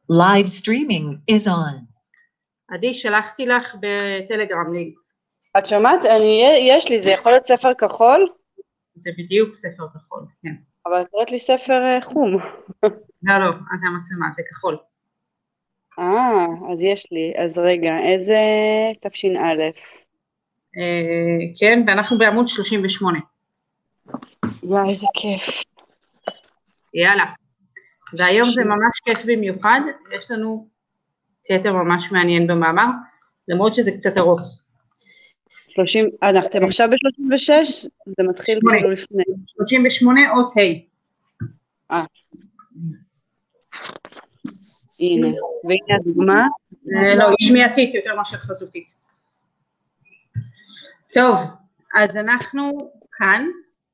Live streaming is on. עדי, שלחתי לך בטלגרם לינק. את שומעת? יש לי, זה יכול להיות ספר כחול? זה בדיוק ספר כחול, כן. אבל את קוראת לי ספר חום. לא, אז זה המצלמה, זה כחול. אז יש לי. אז רגע, איזה תש"א? כן, ואנחנו בעמוד 38. איזה כיף. יאללה. והיום זה ממש כיף במיוחד, יש לנו קטע ממש מעניין במאמר, למרות שזה קצת ארוך. אתם עכשיו ב-36? זה מתחיל כאילו לפני. 38 אות ה'. הנה, והנה הדוגמה. לא, היא שמיעתית יותר מאשר חזותית. טוב, אז אנחנו כאן.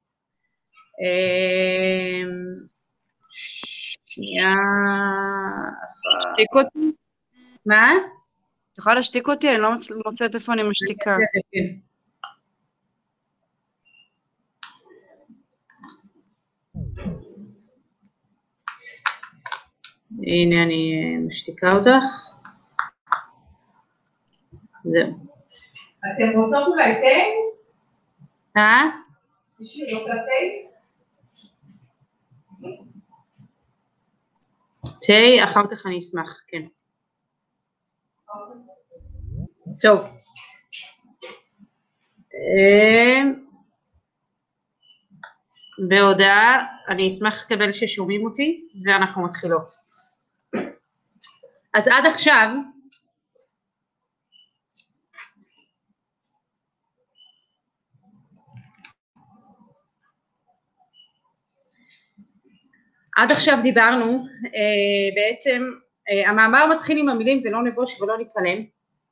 שנייה. תשתיק אותי? מה? את יכולה להשתיק אותי? אני לא מוצאת איפה אני משתיקה. הנה אני משתיקה אותך. זהו. אתם רוצות אולי תה? מישהי רוצה תה? תה, אחר כך אני אשמח, כן. טוב. בהודעה, אני אשמח לקבל ששומעים אותי, ואנחנו מתחילות. אז עד עכשיו, דיברנו, בעצם המאמר מתחיל עם המילים ולא נבוש ולא נתפלם,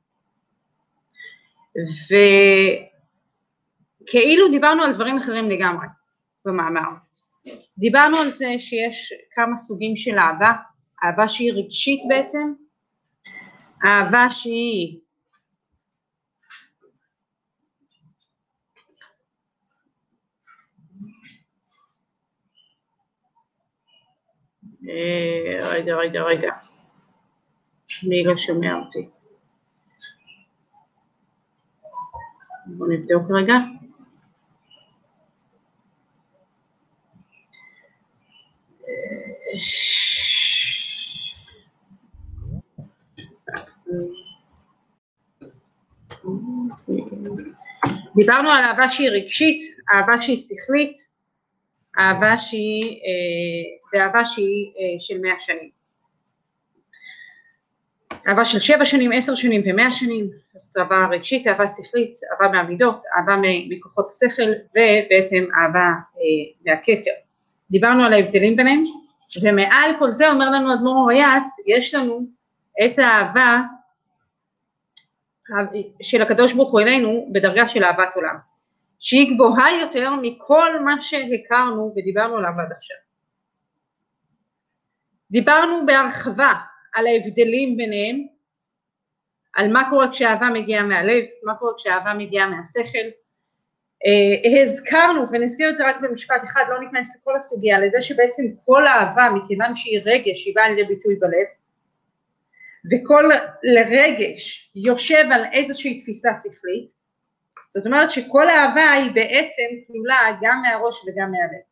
וכאילו דיברנו על דברים אחרים לגמרי במאמר. דיברנו על זה שיש כמה סוגים של אהבה, אהבה שהיא רגשית בעצם, אהבה שהיא רגע, מי לא שומע אותי? בואו נבדוק רגע. דיברנו על אהבה שהיא רגשית, אהבה שהיא שכלית, אהבה שהיא, ואהבה שהיא של 100 שנים. אהבה של 7 שנים, 10 שנים ו100 שנים, זאת אהבה רגשית, אהבה שכלית, אהבה מהמידות, אהבה מכוחות השכל, ובעצם אהבה מהכתר. דיברנו על ההבדלים ביניהם, ומעל כל זה אומר לנו אדמו"ר אורייתz, יש לנו את האהבה של הקדוש ברוך הוא אלינו בדרגה של אהבת עולם, שהיא גבוהה יותר מכל מה שהכרנו ודיברנו עליו עד עכשיו. דיברנו בהרחבה על ההבדלים ביניהם, על מה קורה כשאהבה מגיעה מהלב, מה קורה כשאהבה מגיעה מהשכל. הזכרנו, ונזכיר את זה רק במשפט אחד, לא ניכנס לכל הסוגיה, לזה שבעצם כל אהבה, מכיוון שהיא רגש, היא באה לידי ביטוי בלב, וכל רגש יושב על איזושהי תפיסה שכלית, זאת אומרת שכל האהבה היא בעצם כלולה גם מהראש וגם מהלב.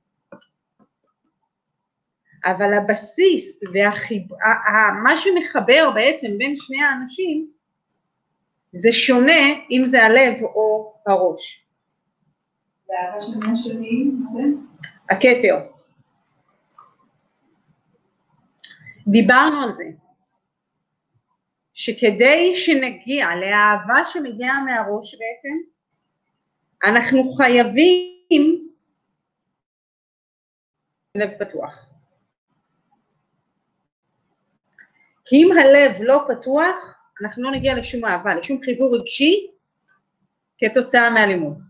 אבל הבסיס מה שמחבר בעצם בין שני האנשים, זה שונה אם זה הלב או הראש. והאהבה של 100 שנים, מה זה? הכתר. דיברנו על זה, שכדי שנגיע לאהבה שמגיעה מהראש בעצם, אנחנו חייבים לב פתוח. כי אם הלב לא פתוח, אנחנו לא נגיע לשום אהבה, לשום חיבור רגשי, כתוצאה מהלימוד.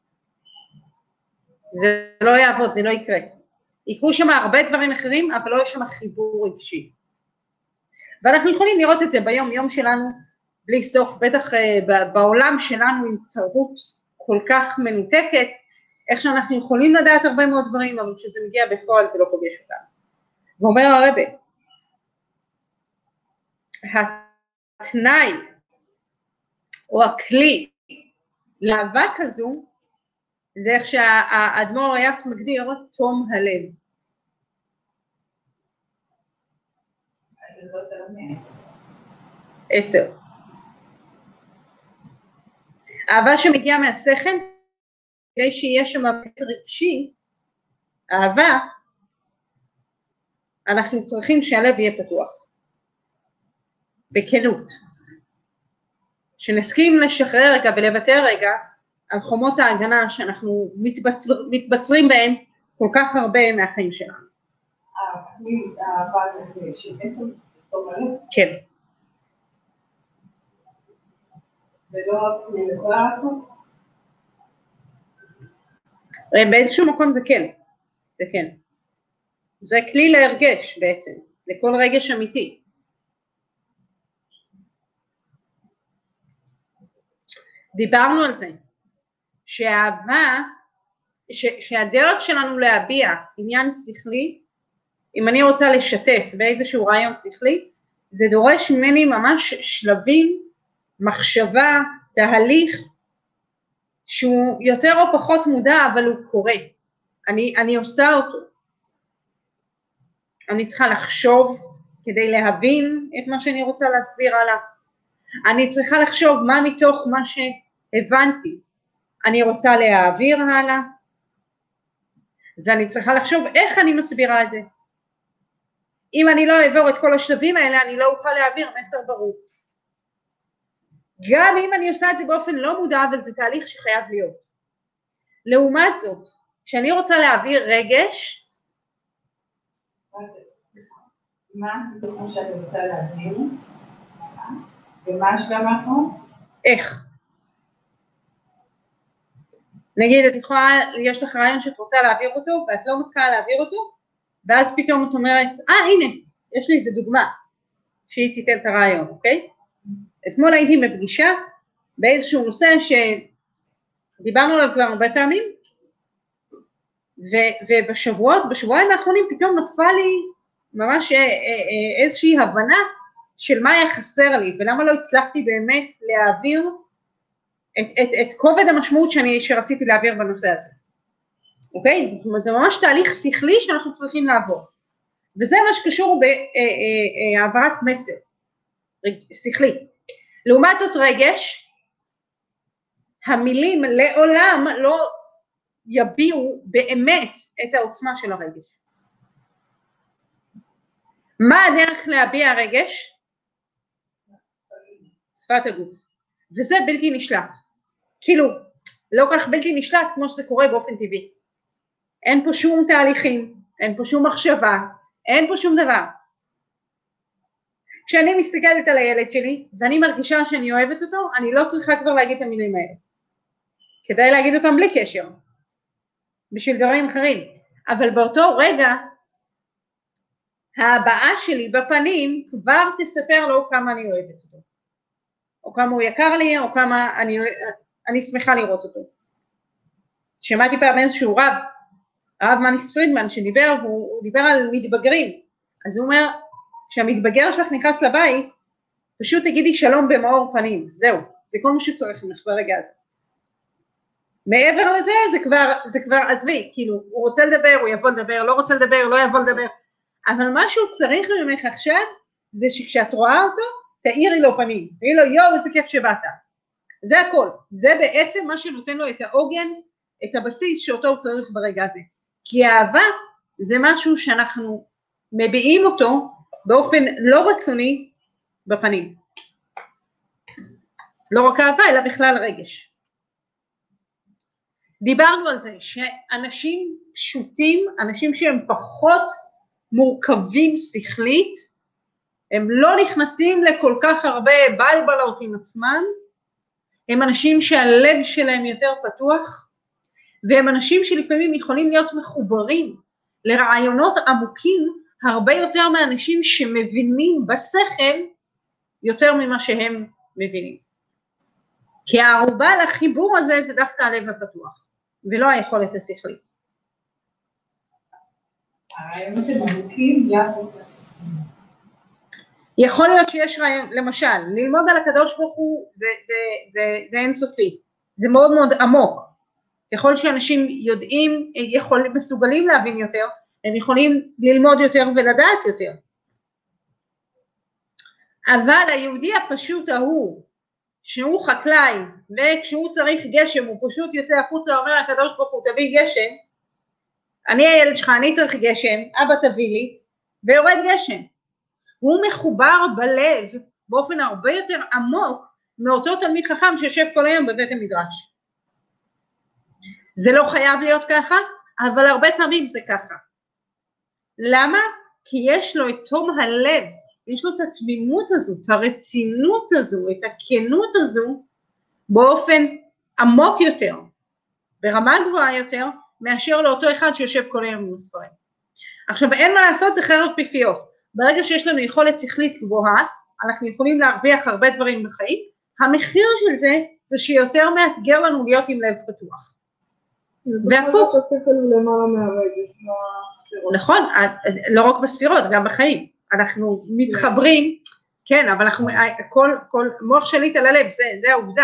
זה לא יעבוד, זה לא יקרה. יקרו שם הרבה דברים אחרים, אבל לא יש שם חיבור רגשי. ואנחנו יכולים לראות את זה ביום יום שלנו, בלי סוף, בטח בעולם שלנו עם תרבות כל כך מנותקת, איך שאנחנו יכולים לדעת הרבה מאוד דברים, אבל כשזה מגיע בפועל זה לא פוגש אותנו. ואומר הרבי, התנאי או הכלי לאהבה כזו, זה איך שהאדמו"ר הי"ץ מגדיר תום הלב. זאת אומרת. 10. אהבה שמגיעה מהשכל, כדי שיהיה שם רגשי, אהבה, אנחנו צריכים שהלב יהיה פתוח, בכנות. שנסכים לשחרר רגע ולוותר רגע על חומות ההגנה שאנחנו מתבצרים בהן כל כך הרבה מהחיים שלנו. האהבה הזה של 10 תום הלב? כן. זה לא רק ללבד? באיזשהו מקום זה כן, זה כן. זה כלי להרגש בעצם, לכל רגש אמיתי. דיברנו על זה, שהאהבה, שהדרך שלנו להביע עניין שכלי, אם אני רוצה לשתף באיזשהו רעיון שכלי, זה דורש ממני ממש שלבים, מחשבה, תהליך, שהוא יותר או פחות מודע, אבל הוא קורה. אני עושה אותו. אני צריכה לחשוב כדי להבין את מה שאני רוצה להסביר הלאה. אני צריכה לחשוב מה מתוך מה שהבנתי אני רוצה להעביר הלאה, ואני צריכה לחשוב איך אני מסבירה את זה. אם אני לא אעבור את כל השלבים האלה, אני לא אוכל להעביר מסר ברור. גם אם אני עושה את זה באופן לא מודע, אבל זה תהליך שחייב להיות. לעומת זאת, שאני רוצה להעביר רגש, מה כמו שאת רוצה להעביר? ומה השלב האחרון? איך? נגיד, את יכולה, יש לך רעיון שאת רוצה להעביר אותו, ואת לא מצליחה להעביר אותו, ואז פתאום את אומרת, הנה, יש לי איזו דוגמה, שהיא תיתן את הרעיון, אוקיי? אתמול הייתי בפגישה, באיזשהו נושא שדיברנו עליו כבר הרבה פעמים, בשבועיים האחרונים פתאום נפל לי ממש איזושהי הבנה של מה היה חסר לי, ולמה לא הצלחתי באמת להעביר את כובד המשמעות שרציתי להעביר בנושא הזה. אוקיי? זה ממש תהליך שכלי שאנחנו צריכים לעבור. וזה מה שקשור בהעברת מסר, שכלי. לעומת זאת רגש, המילים לעולם לא יביעו באמת את העוצמה של הרגש. מה הדרך להביע רגש? שפת הגוף. וזה בלתי נשלט. כאילו, לא כך בלתי נשלט כמו שזה קורה באופן טבעי. אין פה שום תהליכים, אין פה שום מחשבה, אין פה שום דבר. כשאני מסתכלת על הילד שלי, ואני מרגישה שאני אוהבת אותו, אני לא צריכה כבר להגיד את המילים האלה. כדאי להגיד אותם בלי קשר, בשביל דברים אחרים. אבל באותו רגע, ההבעה שלי בפנים כבר תספר לו כמה אני אוהבת אותו. או כמה הוא יקר לי, או כמה אני שמחה לראות אותו. שמעתי פעם איזשהו הרב מניס פרידמן שדיבר, והוא דיבר על מתבגרים. אז הוא אומר, כשהמתבגר שלך נכנס לבית, פשוט תגידי שלום במאור פנים, זהו, זה כל מה שצריך ממך ברגע הזה. מעבר לזה, זה כבר עזבי, כאילו, הוא רוצה לדבר, הוא יבוא לדבר, לא רוצה לדבר, לא יבוא לדבר, אבל מה שהוא צריך ממך עכשיו, זה שכשאת רואה אותו, תאירי לו פנים, תאירי לו, יואו, איזה כיף שבאת. זה הכל, זה בעצם מה שנותן לו את העוגן, את הבסיס שאותו הוא צריך ברגע הזה. כי האהבה זה משהו שאנחנו מביעים אותו באופן לא רצוני בפנים. לא רק אהבה, אלא בכלל רגש. דיברנו על זה שאנשים פשוטים, אנשים שהם פחות מורכבים שכלית, הם לא נכנסים לכל כך הרבה בלבלות עם עצמם, הם אנשים שהלב שלהם יותר פתוח, והם אנשים שלפעמים יכולים להיות מחוברים לרעיונות עמוקים, הרבה יותר מאנשים שמבינים בשכל יותר ממה שהם מבינים. כי הערובה לחיבור הזה זה דווקא הלב הפתוח, ולא היכולת השכלית. הרעיונות הם עמוקים, יכול להיות שיש רעיון, למשל, ללמוד על הקדוש ברוך הוא זה אינסופי, זה מאוד מאוד עמוק. ככל שאנשים יודעים, מסוגלים להבין יותר, הם יכולים ללמוד יותר ולדעת יותר. אבל היהודי הפשוט ההוא, שהוא חקלאי, וכשהוא צריך גשם, הוא פשוט יוצא החוצה ואומר הקדוש ברוך הוא תביא גשם, אני הילד שלך, אני צריך גשם, אבא תביא לי, ויורד גשם. הוא מחובר בלב באופן הרבה יותר עמוק מאותו תלמיד חכם שיושב כל היום בבית המדרש. זה לא חייב להיות ככה, אבל הרבה פעמים זה ככה. למה? כי יש לו את תום הלב, יש לו את התמימות הזו, את הרצינות הזו, את הכנות הזו, באופן עמוק יותר, ברמה גבוהה יותר, מאשר לאותו אחד שיושב כל היום עם הספרים. עכשיו, אין מה לעשות, זה חרב פיפיות. ברגע שיש לנו יכולת שכלית גבוהה, אנחנו יכולים להרוויח הרבה דברים בחיים, המחיר של זה שיותר מאתגר לנו להיות עם לב פתוח. והפוך. נכון, לא רק בספירות, גם בחיים. אנחנו מתחברים, כן, אבל אנחנו, כל מוח שליט על הלב, זה העובדה.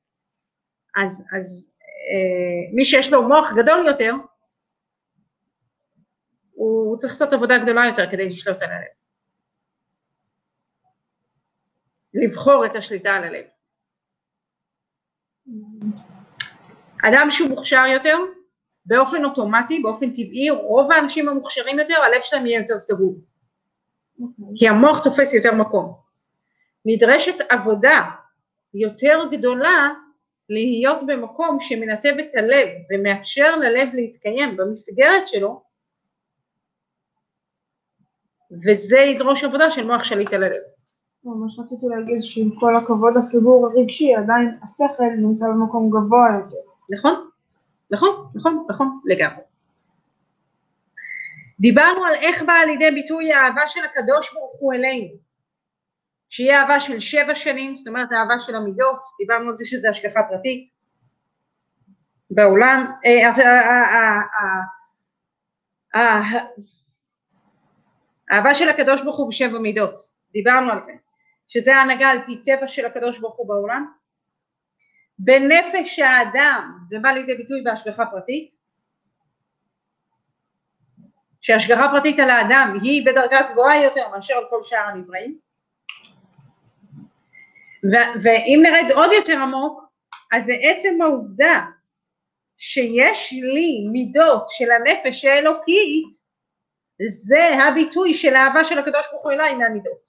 אז מי שיש לו מוח גדול יותר, הוא צריך לעשות עבודה גדולה יותר כדי לשלוט על הלב. לבחור את השליטה על הלב. אדם שהוא מוכשר יותר, באופן אוטומטי, באופן טבעי, רוב האנשים המוכשרים יותר, הלב שלהם יהיה יותר סגור. כי המוח תופס יותר מקום. נדרשת עבודה יותר גדולה להיות במקום שמנתב את הלב ומאפשר ללב להתקיים במסגרת שלו, וזה ידרוש עבודה של מוח שליט על הלב. ממש רציתי להגיד שעם כל הכבוד החיבור הרגשי, עדיין השכל נמצא במקום גבוה יותר. נכון, נכון, נכון, נכון, לגמרי. דיברנו על איך באה לידי ביטוי האהבה של הקדוש ברוך הוא אלינו, שהיא אהבה של 7 שנים, זאת אומרת האהבה של המידות, דיברנו על זה שזה השגחה פרטית בעולם, האהבה של הקדוש ברוך הוא ב7 מידות, דיברנו על זה, שזה ההנהגה על פי טבע של הקדוש ברוך הוא בעולם, בנפש האדם זה בא לידי ביטוי בהשגחה פרטית, שהשגחה פרטית על האדם היא בדרגה גבוהה יותר מאשר על כל שאר הנבראים, ואם נרד עוד יותר עמוק, אז זה עצם העובדה שיש לי מידות של הנפש האלוקית, זה הביטוי של האהבה של הקדוש ברוך הוא אליי מהמידות.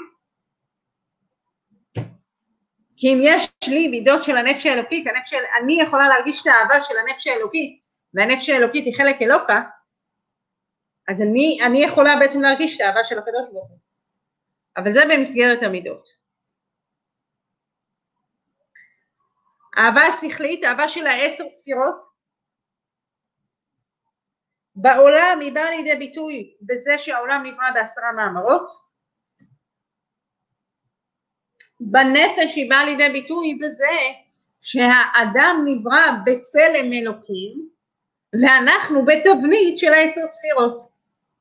כי אם יש לי מידות של הנפש האלוקית, אני יכולה להרגיש את האהבה של הנפש האלוקית, והנפש האלוקית היא חלק אלוקה, אז אני יכולה בעצם להרגיש את האהבה של הקדוש ברוך הוא. אבל זה במסגרת המידות. אהבה השכלית, אהבה של 10 ספירות, בעולם היא באה לידי ביטוי בזה שהעולם נברא ב10 מאמרות, בנפש היא באה לידי ביטוי בזה שהאדם נברא בצלם אלוקים, ואנחנו בתבנית של 10 ספירות.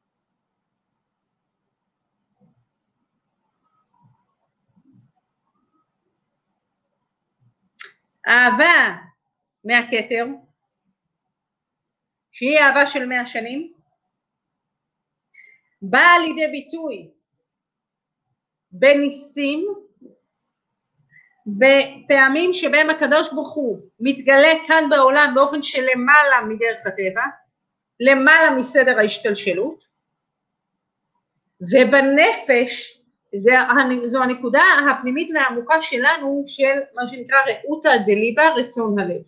אהבה מהכתר, שהיא אהבה של 100 שנים, באה לידי ביטוי בניסים, בפעמים שבהם הקדוש ברוך הוא מתגלה כאן בעולם באופן שלמעלה מדרך הטבע, למעלה מסדר ההשתלשלות, ובנפש זו הנקודה הפנימית והעמוקה שלנו של מה שנקרא רעותא דליבה, רצון הלב.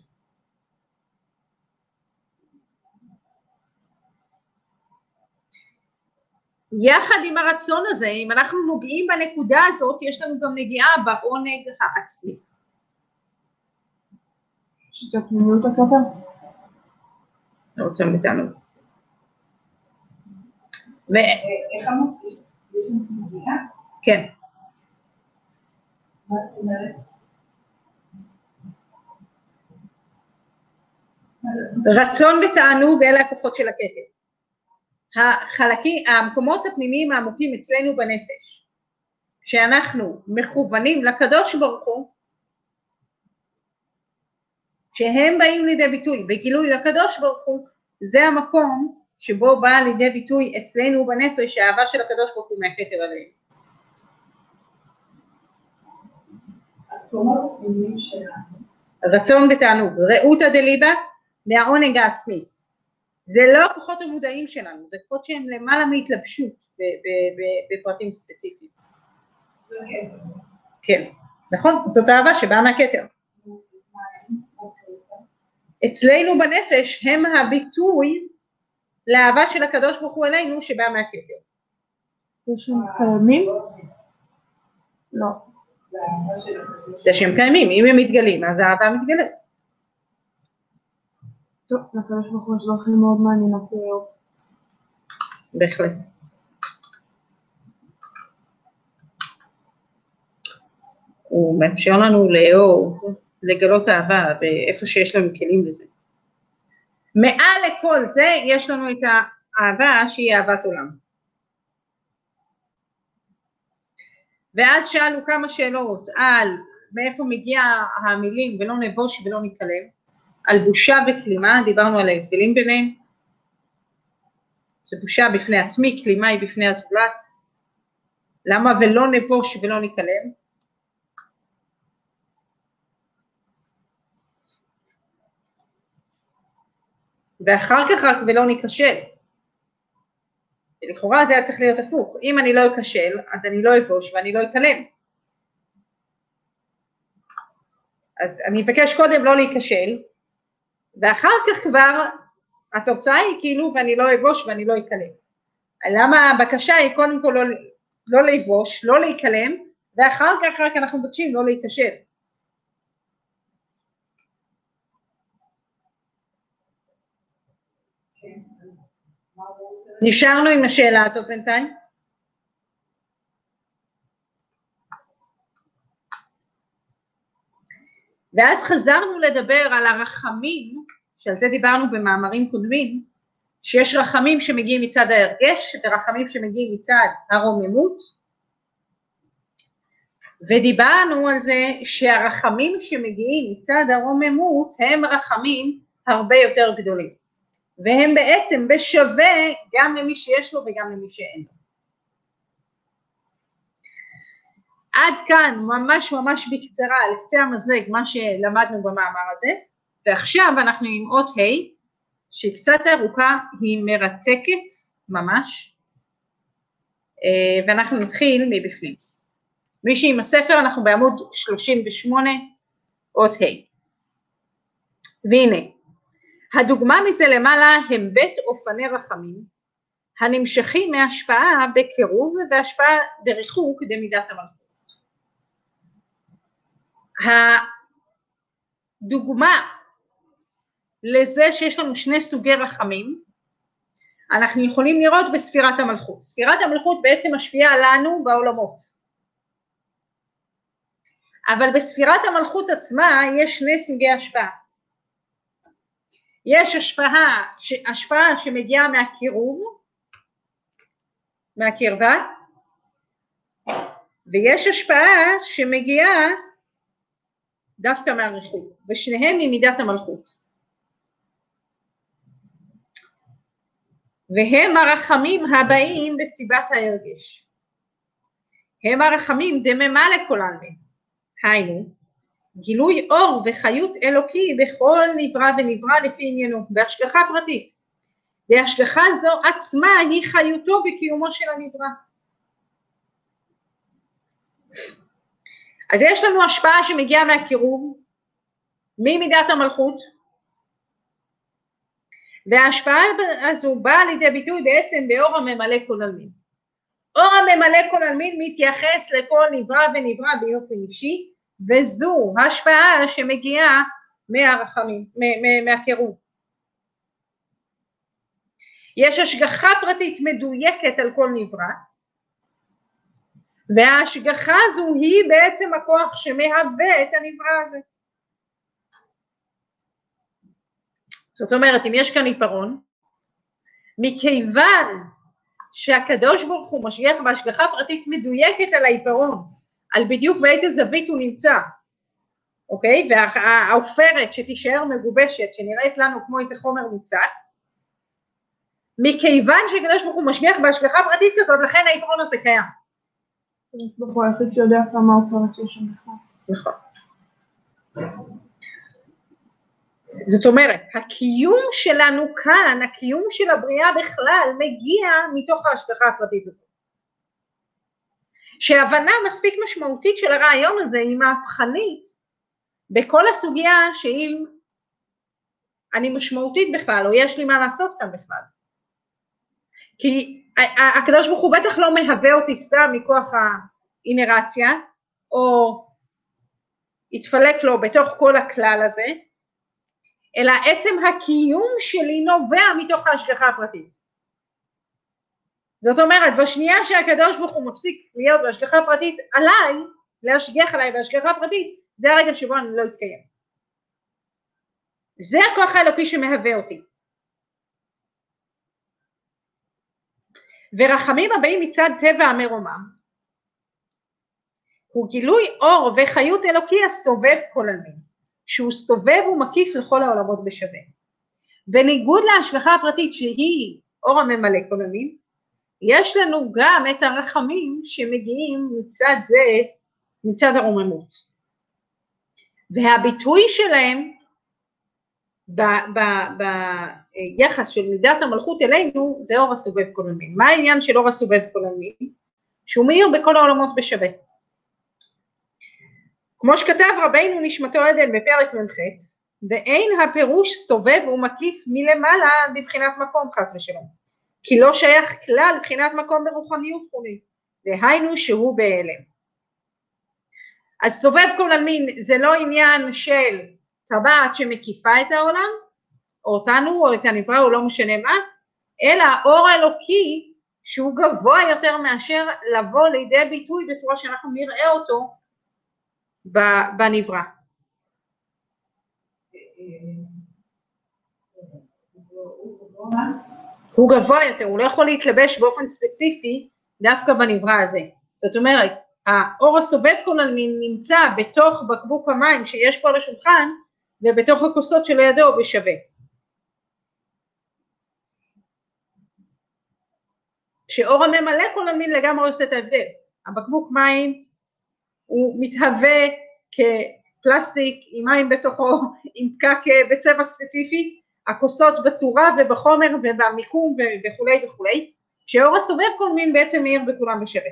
יחד עם הרצון הזה, אם אנחנו נוגעים בנקודה הזאת, יש לנו גם נגיעה בעונג העצמי. שתתנו את הקטע? לא רוצה לתנו. איך אמרת? יש לנו נגיעה? כן. מה זאת אומרת? רצון ותענוג אלה הכוחות של הכתר. המקומות הפנימיים העמוקים אצלנו בנפש, שאנחנו מכוונים לקדוש ברוך הוא, שהם באים לידי ביטוי בגילוי לקדוש ברוך הוא, זה המקום שבו בא לידי ביטוי אצלנו בנפש האהבה של הקדוש ברוך הוא מהכתר עליהם. רצון ותענוג, ראות הדליבה מהעונג העצמי. זה לא הכוחות המודעים שלנו, זה כוחות שהם למעלה מהתלבשות בפרטים ספציפיים. כן, נכון, זאת אהבה שבאה מהכתר. אצלנו בנפש הם הביטוי לאהבה של הקדוש ברוך הוא אלינו שבא מהכתר. זה שהם קיימים? לא. זה שהם קיימים, אם הם מתגלים, אז האהבה מתגלית. טוב, לקדוש ברוך הוא יש דרכים מאוד מעניינות. בהחלט. הוא מאפשר לנו לאהוב, לגלות אהבה, ואיפה שיש לנו כלים לזה. מעל לכל זה יש לנו את האהבה שהיא אהבת עולם. ואז שאלו כמה שאלות על מאיפה מגיע המילים ולא נבוש ולא נקלם, על בושה וכלימה, דיברנו על ההבדלים ביניהם. זה בושה בפני עצמי, כלימה היא בפני הזולת. למה ולא נבוש ולא נקלם? ואחר כך רק ולא ניכשל. לכאורה זה היה צריך להיות הפוך. אם אני לא אכשל, אז אני לא אבוש ואני לא אקלם. אז אני אבקש קודם לא להיכשל, ואחר כך כבר התוצאה היא כאילו ואני לא אבוש ואני לא אקלם. למה הבקשה היא קודם כל לא לבוש, לא להיקלם, ואחר כך רק אנחנו מבקשים לא להיכשל. נשארנו עם השאלה הזאת בינתיים. ואז חזרנו לדבר על הרחמים, שעל זה דיברנו במאמרים קודמים, שיש רחמים שמגיעים מצד ההרגש, ורחמים שמגיעים מצד הרוממות, ודיברנו על זה שהרחמים שמגיעים מצד הרוממות הם רחמים הרבה יותר גדולים, והם בעצם בשווה גם למי שיש לו וגם למי שאין לו. עד כאן ממש ממש בקצרה על קצה המזלג מה שלמדנו במאמר הזה, ועכשיו אנחנו עם אות ה' שהיא קצת ארוכה, היא מרתקת ממש, ואנחנו נתחיל מבפנים. מי שעם הספר אנחנו בעמוד 38 אות ה'. והנה, הדוגמה מזה למעלה הם בית אופני רחמים, הנמשכים מהשפעה בקירוב והשפעה בריחוק דמידת המלכות. הדוגמה לזה שיש לנו שני סוגי רחמים, אנחנו יכולים לראות בספירת המלכות. ספירת המלכות בעצם משפיעה לנו בעולמות. אבל בספירת המלכות עצמה יש שני סוגי השפעה. יש השפעה שמגיעה מהקירוב, מהקרבה, ויש השפעה שמגיעה דווקא מהריחוק, ושניהם ממידת המלכות. והם הרחמים הבאים בסיבת ההרגש. הם הרחמים דממה לכל עלמין, היינו, גילוי אור וחיות אלוקי בכל נברא ונברא לפי עניינו, בהשגחה פרטית. והשגחה זו עצמה היא חיותו בקיומו של הנברא. אז יש לנו השפעה שמגיעה מהקירוב, ממידת המלכות, וההשפעה הזו באה לידי ביטוי בעצם באור הממלא כל עלמין. אור הממלא כל עלמין מתייחס לכל נברא ונברא באופן אישי, וזו השפעה שמגיעה מהרחמים, מהקירוב. יש השגחה פרטית מדויקת על כל נברא, וההשגחה הזו היא בעצם הכוח שמהווה את הנברא הזה. זאת אומרת, אם יש כאן עיפרון, מכיוון שהקדוש ברוך הוא משגיח בהשגחה פרטית מדויקת על העיפרון, על בדיוק באיזה זווית הוא נמצא, אוקיי? והעופרת שתישאר מגובשת, שנראית לנו כמו איזה חומר מוצק, מכיוון שהקדוש ברוך הוא משגיח בהשגחה פרטית כזאת, לכן העיפרון הזה קיים. הקדוש ברוך הוא היחיד שיודע כמה עופרת יש שם בכלל. נכון. זאת אומרת, הקיום שלנו כאן, הקיום של הבריאה בכלל, מגיע מתוך ההשגחה הפרטית הזאת. שהבנה מספיק משמעותית של הרעיון הזה היא מהפכנית, בכל הסוגיה שאם אני משמעותית בכלל, או יש לי מה לעשות כאן בכלל. כי הקדוש ברוך הוא בטח לא מהווה אותי סתם מכוח האינרציה, או יתפלק לו בתוך כל הכלל הזה, אלא עצם הקיום שלי נובע מתוך ההשגחה הפרטית. זאת אומרת, בשנייה שהקדוש ברוך הוא מפסיק להיות בהשגחה פרטית עליי, להשגח עליי בהשגחה פרטית, זה הרגע שבו אני לא אתקיים. זה הכוח האלוקי שמהווה אותי. ורחמים הבאים מצד טבע המרומם, הוא גילוי אור וחיות אלוקי הסובב כל עלמין, שהוא סובב ומקיף לכל העולמות בשווה. בניגוד להשגחה הפרטית שהיא אור הממלא כל עלמין, יש לנו גם את הרחמים שמגיעים מצד זה, מצד הרוממות. והביטוי שלהם ביחס של מידת המלכות אלינו זה אור הסובב כל עלמין. מה העניין של אור הסובב כל עלמין? שהוא מאיר בכל העולמות בשווה. כמו שכתב רבינו נשמתו עדן בפרק מ"ח, ואין הפירוש סובב ומקיף מלמעלה בבחינת מקום חס ושלום, כי לא שייך כלל בבחינת מקום ברוחניות חולית, והיינו שהוא בהיעלם. אז סובב כל עלמין זה לא עניין של טבעת שמקיפה את העולם, או אותנו או את הנברא או לא משנה מה, אלא אור אלוקי שהוא גבוה יותר מאשר לבוא לידי ביטוי בצורה שאנחנו נראה אותו בנברא. הוא גבוה יותר, הוא לא יכול להתלבש באופן ספציפי דווקא בנברא הזה. זאת אומרת, האור הסובב כל עלמין נמצא בתוך בקבוק המים שיש פה על השולחן, ובתוך הכוסות שלידו בשווה. שאור הממלא כל עלמין לגמרי עושה את ההבדל. הבקבוק מים הוא מתהווה כפלסטיק עם מים בתוכו, עם פקק בצבע ספציפי, הכוסות בצורה ובחומר ובמיקום וכולי וכולי, שאור הסובב כל עלמין בעצם מאיר בכולם בשווה.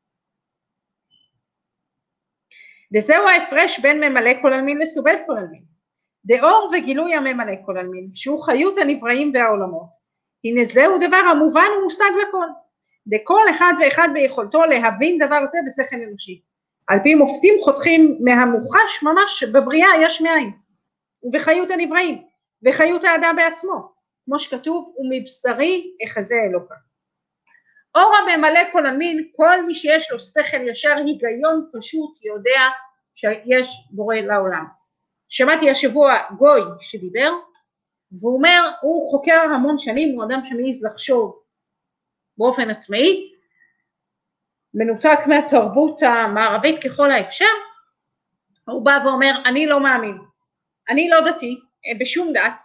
וזהו ההפרש בין ממלא כל עלמין לסובב כל עלמין. דאור וגילוי הממלא כל עלמין, שהוא חיות הנבראים והעולמות. הנה זהו דבר המובן ומושג לכל. דכל אחד ואחד ביכולתו להבין דבר זה בשכל אנושי. על פי מופתים חותכים מהמוחש ממש בבריאה יש מאין. ובחיות הנבראים, וחיות האדם בעצמו. כמו שכתוב, ומבשרי אחזה אלוקה. אור הממלא כל עלמין, כל מי שיש לו שכל ישר, היגיון פשוט, יודע שיש בורא לעולם. שמעתי השבוע גוי שדיבר, והוא אומר, הוא חוקר המון שנים, הוא אדם שמעיז לחשוב באופן עצמאי, מנותק מהתרבות המערבית ככל האפשר, הוא בא ואומר, אני לא מאמין, אני לא דתי בשום דת,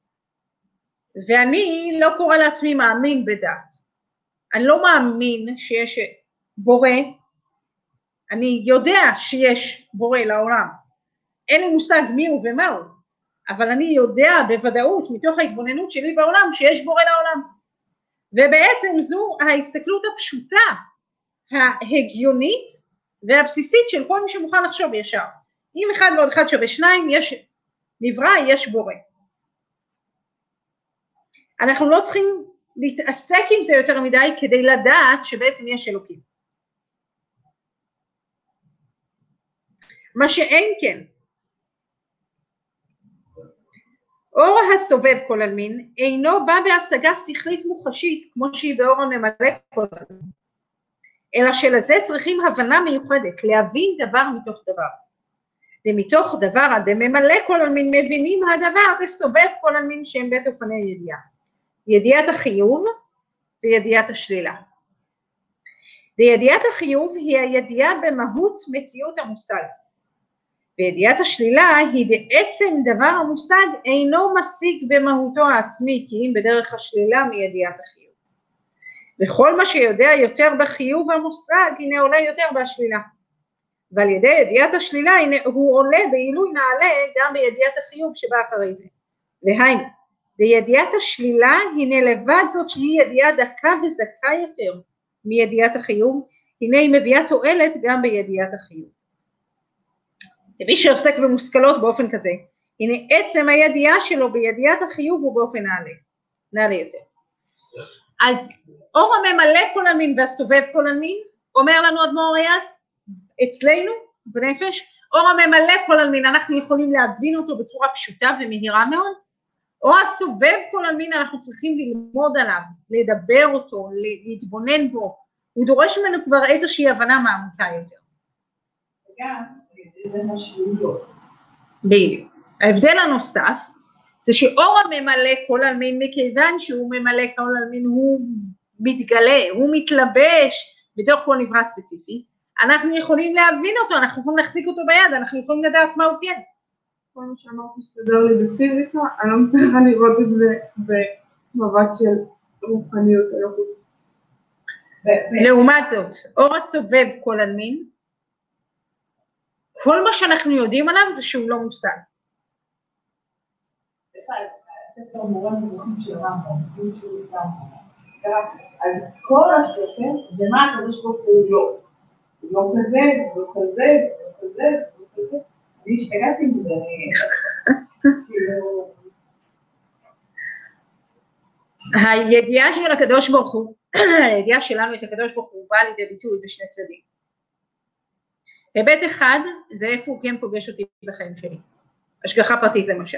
ואני לא קורא לעצמי מאמין בדת, אני לא מאמין שיש בורא, אני יודע שיש בורא לעולם, אין לי מושג מי הוא ומה הוא, אבל אני יודע בוודאות מתוך ההתבוננות שלי בעולם שיש בורא לעולם. ובעצם זו ההסתכלות הפשוטה, ההגיונית והבסיסית של כל מי שמוכן לחשוב ישר. אם 1 ועוד 1 שווה 2, יש נברא, יש בורא. אנחנו לא צריכים להתעסק עם זה יותר מדי כדי לדעת שבעצם יש אלוקים. מה שאין כן, אור הסובב כל עלמין אינו בא בהשגה שכלית מוחשית כמו שהיא באור הממלא כל עלמין, אלא שלזה צריכים הבנה מיוחדת, להבין דבר מתוך דבר. ומתוך דבר הדממלא כל עלמין מבינים הדבר דסובב כל עלמין שהם בית אופני ידיעה. ידיעת החיוב וידיעת השלילה. וידיעת החיוב היא הידיעה במהות מציאות המושג. וידיעת השלילה היא בעצם דבר המושג אינו משיג במהותו העצמי, כי אם בדרך השלילה מידיעת החיוב. וכל מה שיודע יותר בחיוב המושג, הנה עולה יותר בשלילה. ועל ידי ידיעת השלילה, הנה הוא עולה בעילוי נעלה גם בידיעת החיוב שבא אחרי זה. והיינו, בידיעת השלילה, הנה לבד זאת שהיא ידיעה דקה וזכה יותר מידיעת החיוב, הנה היא מביאה תועלת גם בידיעת החיוב. ומי שעוסק במושכלות באופן כזה, הנה עצם הידיעה שלו בידיעת החיוב הוא באופן נעלה יותר. אז אור הממלא כל המין והסובב כל המין, אומר לנו אדמו"ר אייל, אצלנו בנפש, אור הממלא כל המין, אנחנו יכולים להבין אותו בצורה פשוטה ומהירה מאוד, או הסובב כל המין, אנחנו צריכים ללמוד עליו, לדבר אותו, להתבונן בו, הוא דורש ממנו כבר איזושהי הבנה מעמיקה יותר. וגם, זה משמעויות. בדיוק. ההבדל הנוסף, זה שאור הממלא כל המין, מכיוון שהוא ממלא כל המין, הוא מתגלה, הוא מתלבש בתוך כל נברא ספציפי, אנחנו יכולים להבין אותו, אנחנו יכולים להחזיק אותו ביד, אנחנו יכולים לדעת מה הוא כן. כל מה שאמרת מסתדר לי בפיזיקה, אני לא מצליחה לראות את זה במבט של רוחניות. לעומת זאת, אור הסובב כל המין, כל מה שאנחנו יודעים עליו זה שהוא לא מושג. הספר מורה מבוכים של רמב"ם, אז כל הספר זה מה הקדוש ברוך הוא לא. הוא לא כזה, הוא לא כזה, הוא לא כזה, הוא לא כזה. אני השתגעתי מזה, הידיעה של הקדוש ברוך הוא, הידיעה שלנו את הקדוש ברוך הוא באה לידי ביטוי בשני צדדים. היבט אחד זה איפה הוא כן פוגש אותי בחיים שלי, השגחה פרטית למשל.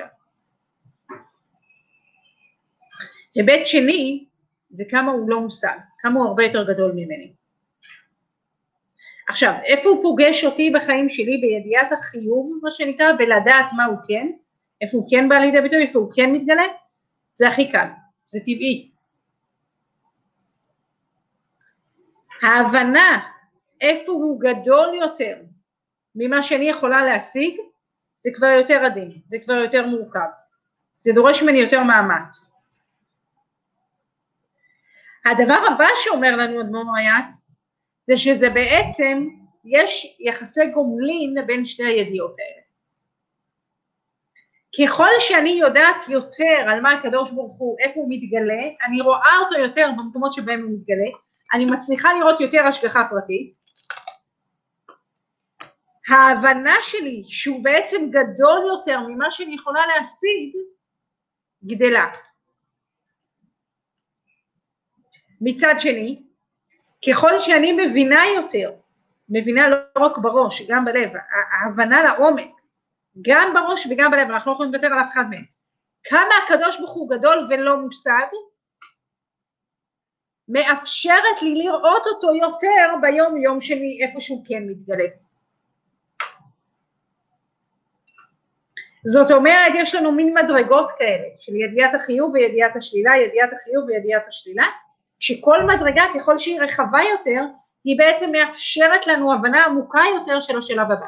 היבט שני זה כמה הוא לא מושג, כמה הוא הרבה יותר גדול ממני. עכשיו, איפה הוא פוגש אותי בחיים שלי בידיעת החיוב, מה שנקרא, בלדעת מה הוא כן, איפה הוא כן בא לידי ביטוי, איפה הוא כן מתגלה, זה הכי קל, זה טבעי. ההבנה איפה הוא גדול יותר ממה שאני יכולה להשיג, זה כבר יותר עדין, זה כבר יותר מורכב, זה דורש ממני יותר מאמץ. הדבר הבא שאומר לנו אדמו"ר אייל, זה שזה בעצם, יש יחסי גומלין בין שתי הידיעות האלה. ככל שאני יודעת יותר על מה הקדוש ברוך הוא, איפה הוא מתגלה, אני רואה אותו יותר במקומות שבהם הוא מתגלה, אני מצליחה לראות יותר השגחה פרטית, ההבנה שלי שהוא בעצם גדול יותר ממה שאני יכולה להשיג, גדלה. מצד שני, ככל שאני מבינה יותר, מבינה לא רק בראש, גם בלב, ההבנה לעומק, גם בראש וגם בלב, אנחנו לא יכולים לוותר על אף אחד מהם, כמה הקדוש ברוך הוא גדול ולא מושג, מאפשרת לי לראות אותו יותר ביום יום שלי, איפה שהוא כן מתגלה. זאת אומרת, יש לנו מין מדרגות כאלה, של ידיעת החיוב וידיעת השלילה, ידיעת החיוב וידיעת השלילה, שכל מדרגה ככל שהיא רחבה יותר, היא בעצם מאפשרת לנו הבנה עמוקה יותר של השלב הבא.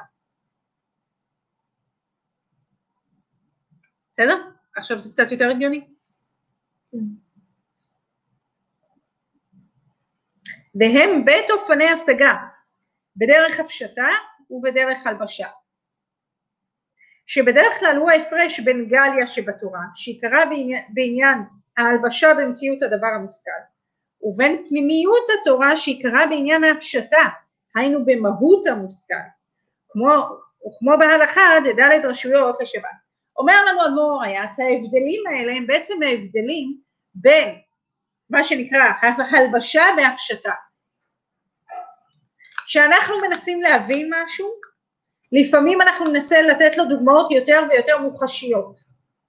בסדר? עכשיו זה קצת יותר הגיוני. והם בית אופני השגה, בדרך הפשטה ובדרך הלבשה. שבדרך כלל הוא ההפרש בין גליה שבתורה, שעיקרה בעניין ההלבשה במציאות הדבר המושכל, ובין פנימיות התורה שעיקרה בעניין ההפשטה, היינו במהות המושכל, כמו בהלכה ד' רשויות לשבת. אומר לנו אדמו"ר אייל, ההבדלים האלה הם בעצם ההבדלים בין מה שנקרא ההלבשה וההפשטה. כשאנחנו מנסים להבין משהו, לפעמים אנחנו ננסה לתת לו דוגמאות יותר ויותר מוחשיות.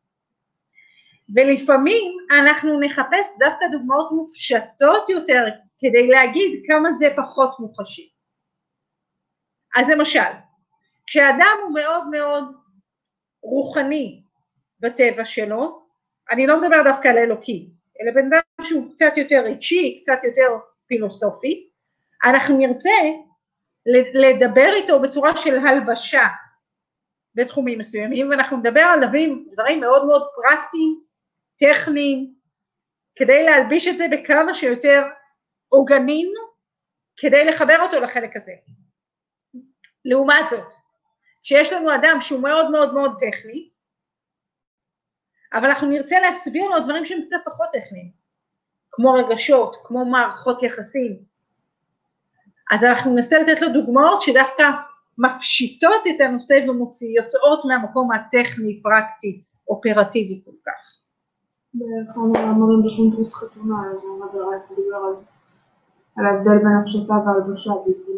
ולפעמים אנחנו נחפש דווקא דוגמאות מופשטות יותר, כדי להגיד כמה זה פחות מוחשי. אז למשל, כשאדם הוא מאוד מאוד רוחני בטבע שלו, אני לא מדבר דווקא על אלוקי, אלא בן אדם שהוא קצת יותר רגשי, קצת יותר פילוסופי, אנחנו נרצה לדבר איתו בצורה של הלבשה בתחומים מסוימים, ואנחנו נדבר על דברים מאוד מאוד פרקטיים, טכניים, כדי להלביש את זה בכמה שיותר עוגנים, כדי לחבר אותו לחלק הזה. לעומת זאת, שיש לנו אדם שהוא מאוד מאוד מאוד טכני, אבל אנחנו נרצה להסביר לו דברים שהם קצת פחות טכניים, כמו רגשות, כמו מערכות יחסים. אז אנחנו ננסה לתת לו דוגמאות שדווקא מפשיטות את הנושא יוצאות מהמקום הטכני, פרקטי, אופרטיבי כל כך. באחד המאמרים בקונטרס חתונה, אז המדע רייס דיבר על ההבדל בין הפשטה והלבשה,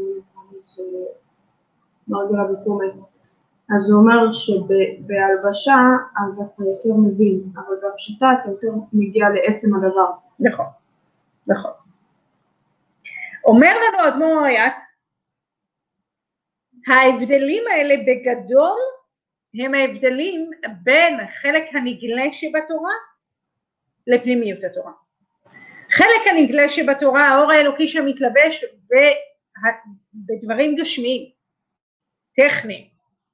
מרגלה וקומט. אז הוא אומר שבהלבשה אז אתה יותר מבין, אבל בהפשטה אתה יותר מגיע לעצם הדבר. נכון, נכון. אומר לנו אדמו"ר אריאט, ההבדלים האלה בגדול הם ההבדלים בין חלק הנגלה שבתורה לפנימיות התורה. חלק הנגלה שבתורה, האור האלוקי שמתלבש בדברים גשמיים, טכניים.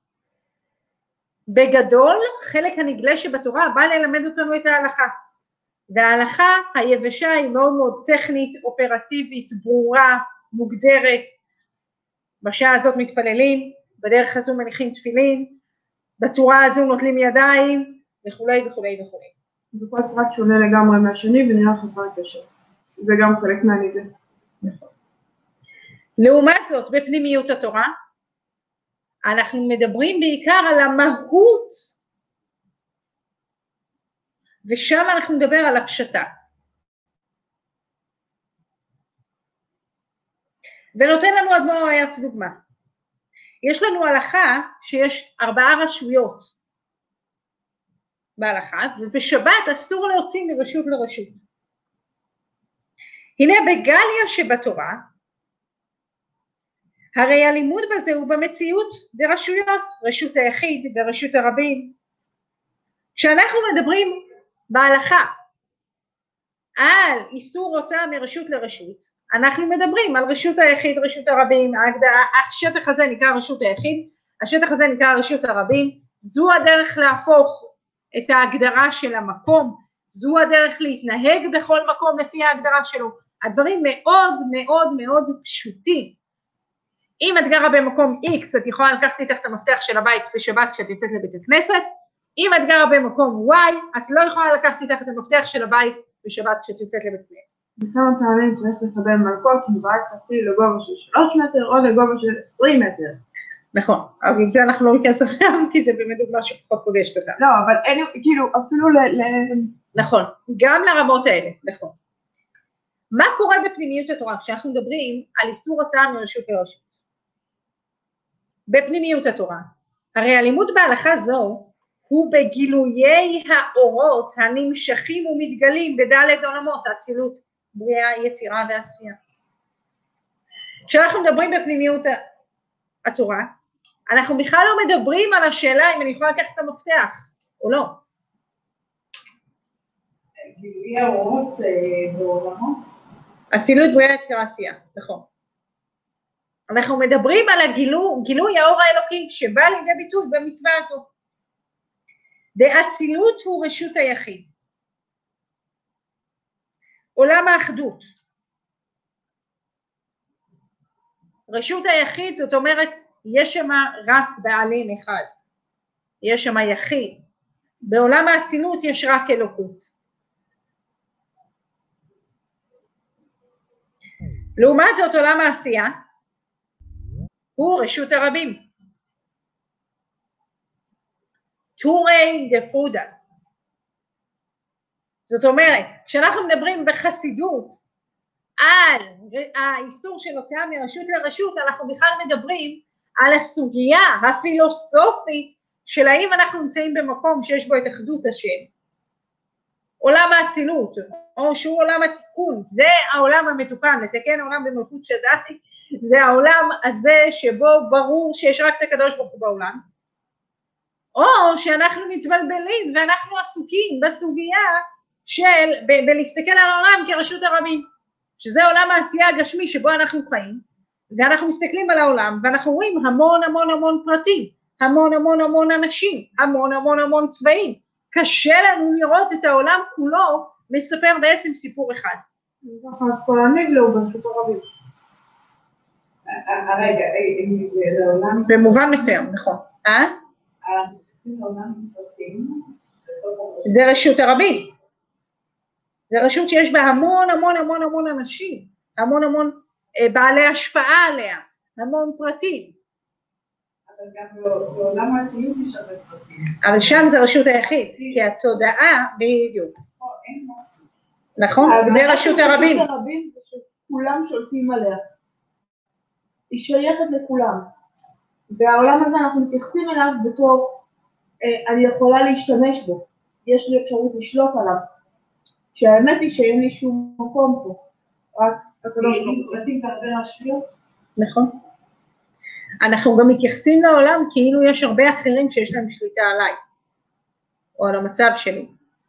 בגדול, חלק הנגלה שבתורה בא ללמד אותנו את ההלכה. וההלכה היבשה היא מאוד מאוד טכנית, אופרטיבית, ברורה, מוגדרת. בשעה הזאת מתפללים, בדרך הזו מניחים תפילין, בצורה הזו נוטלים ידיים, וכולי וכולי וכולי. וכל פרט שונה לגמרי מהשני ונראה חסר קשר. זה גם חלק מהנגלה. נכון. לעומת זאת, בפנימיות התורה, אנחנו מדברים בעיקר על המהות, ושם אנחנו נדבר על הפשטה. ונותן לנו אדמו"ר אריאט דוגמה. יש לנו הלכה שיש 4 רשויות בהלכה, ובשבת אסור להוציא מרשות לרשות. הנה בגליה שבתורה, הרי הלימוד בזה הוא במציאות ברשויות, רשות היחיד ורשות הרבים. כשאנחנו מדברים בהלכה על איסור הוצאה מרשות לרשות, אנחנו מדברים על רשות היחיד, רשות הרבים, השטח הזה נקרא רשות היחיד, השטח הזה נקרא רשות הרבים, זו הדרך להפוך את ההגדרה של המקום, זו הדרך להתנהג בכל מקום לפי ההגדרה שלו, הדברים מאוד מאוד מאוד פשוטים. אם את גרה במקום X, את יכולה לקחת איתך את המפתח של הבית בשבת כשאת יוצאת לבית הכנסת, אם את גרה במקום Y, את לא יכולה לקחת איתך את המפתח של הבית בשבת כשאת יוצאת לבית הכנסת. בכמה פעמים צריך לקבל מלכות, אם זרקת אותי לגובה של 3 מטר או לגובה של 20 מטר. נכון, אבל זה אנחנו לא ניכנס עכשיו, כי זה באמת דוגמה שפחות פוגשת אותה. לא, אבל אין, כאילו, אפילו נכון, גם לרמות האלה, נכון. מה קורה בפנימיות התורה, כשאנחנו מדברים על איסור הוצאה מרשות לרשות? בפנימיות התורה, הרי הלימוד בהלכה זו, הוא בגילויי האורות הנמשכים ומתגלים בדלת עולמות, האצילות, בריאה, יצירה ועשייה. כשאנחנו מדברים בפנימיות התורה, אנחנו בכלל לא מדברים על השאלה אם אני יכולה לקחת את המפתח או לא. גילויי האורות בעולמות? אצילות, בריאה, יצירה, עשייה, נכון. אנחנו מדברים על גילוי האור האלוקי שבא לידי ביטוי במצווה הזו. דאצילות הוא רשות היחיד. עולם האחדות. רשות היחיד זאת אומרת יש שם רק בעלים אחד. יש שם יחיד. בעולם האצילות יש רק אלוקות. לעומת זאת עולם העשייה הוא רשות הרבים. טורי דפודה. זאת אומרת, כשאנחנו מדברים בחסידות על האיסור של הוצאה מרשות לרשות, אנחנו בכלל מדברים על הסוגיה הפילוסופית של האם אנחנו נמצאים במקום שיש בו את אחדות השם. עולם האצילות, או שהוא עולם התיקון, זה העולם המתוקן, לתקן העולם במלכות שדי, זה העולם הזה שבו ברור שיש רק את הקדוש ברוך הוא בעולם, או שאנחנו מתבלבלים ואנחנו עסוקים בסוגיה של, בלהסתכל על העולם כרשות הרבים. שזה עולם העשייה הגשמי שבו אנחנו חיים, ואנחנו מסתכלים על העולם, ואנחנו רואים המון המון המון פרטים, המון המון המון אנשים, המון המון המון צבעים, קשה לנו לראות את העולם כולו, מספר בעצם סיפור אחד. אז כל הנגלה הוא ברשות הרבים. רגע, זה עולם... במובן מסוים, נכון. זה רשות הרבים. זה רשות שיש בה המון המון המון המון אנשים, המון המון בעלי השפעה עליה, המון פרטים. אבל גם בעולם העצמיות יש הרבה פרטים. אבל שם זה רשות היחיד, כי התודעה בדיוק. נכון? זה רשות הרבים. רשות הרבים זה שכולם שולטים עליה. היא שייכת לכולם. והעולם הזה אנחנו מתייחסים אליו בתור, אני יכולה להשתמש בו. יש לי אפשרות לשלוט עליו. שהאמת היא שאין לי שום מקום פה. רק הקדוש ברוך הוא. פרטים והרבה רשויות. נכון. אנחנו גם מתייחסים לעולם כאילו יש הרבה אחרים שיש להם שליטה עליי, או על המצב שלי.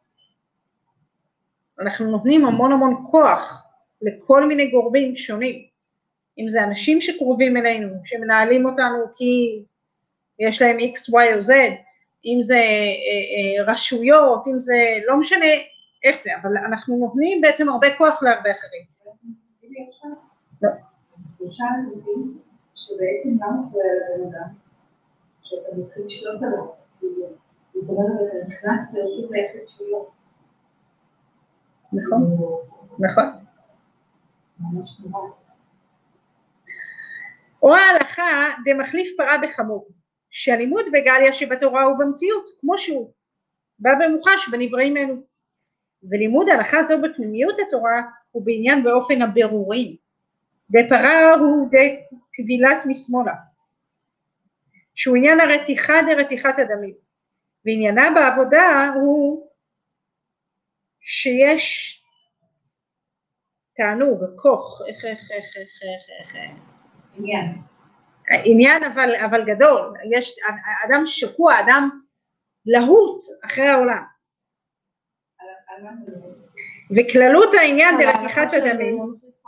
אנחנו נותנים המון המון כוח לכל מיני גורמים שונים, אם זה אנשים שקרובים אלינו, שמנהלים אותנו כי יש להם X, Y או Z, אם זה רשויות, אם זה לא משנה איך זה, אבל אנחנו נותנים בעצם הרבה כוח להרבה אחרים. לא. תחושה הזאת שבעצם גם אחרי לבן אדם, שאתה מתחיל לשלוט עליו, זאת אומרת, אתה נכנס לרשות היחיד שלו. נכון, נכון. ממש נורא. או ההלכה דמחליף פרה בחמור, שהלימוד בגליה שבתורה הוא במציאות, כמו שהוא, בא במוחש בנבראים אלו. ולימוד ההלכה זו בפנימיות התורה הוא בעניין באופן הבירורים. דפרה הוא דקבילת משמאלה, שהוא עניין הרתיחה דרתיחת הדמים, ועניינה בעבודה הוא שיש תענוג, כוח, עניין אבל גדול, יש אדם שקוע, אדם להוט אחרי העולם, וכללות העניין דרתיחת הדמים,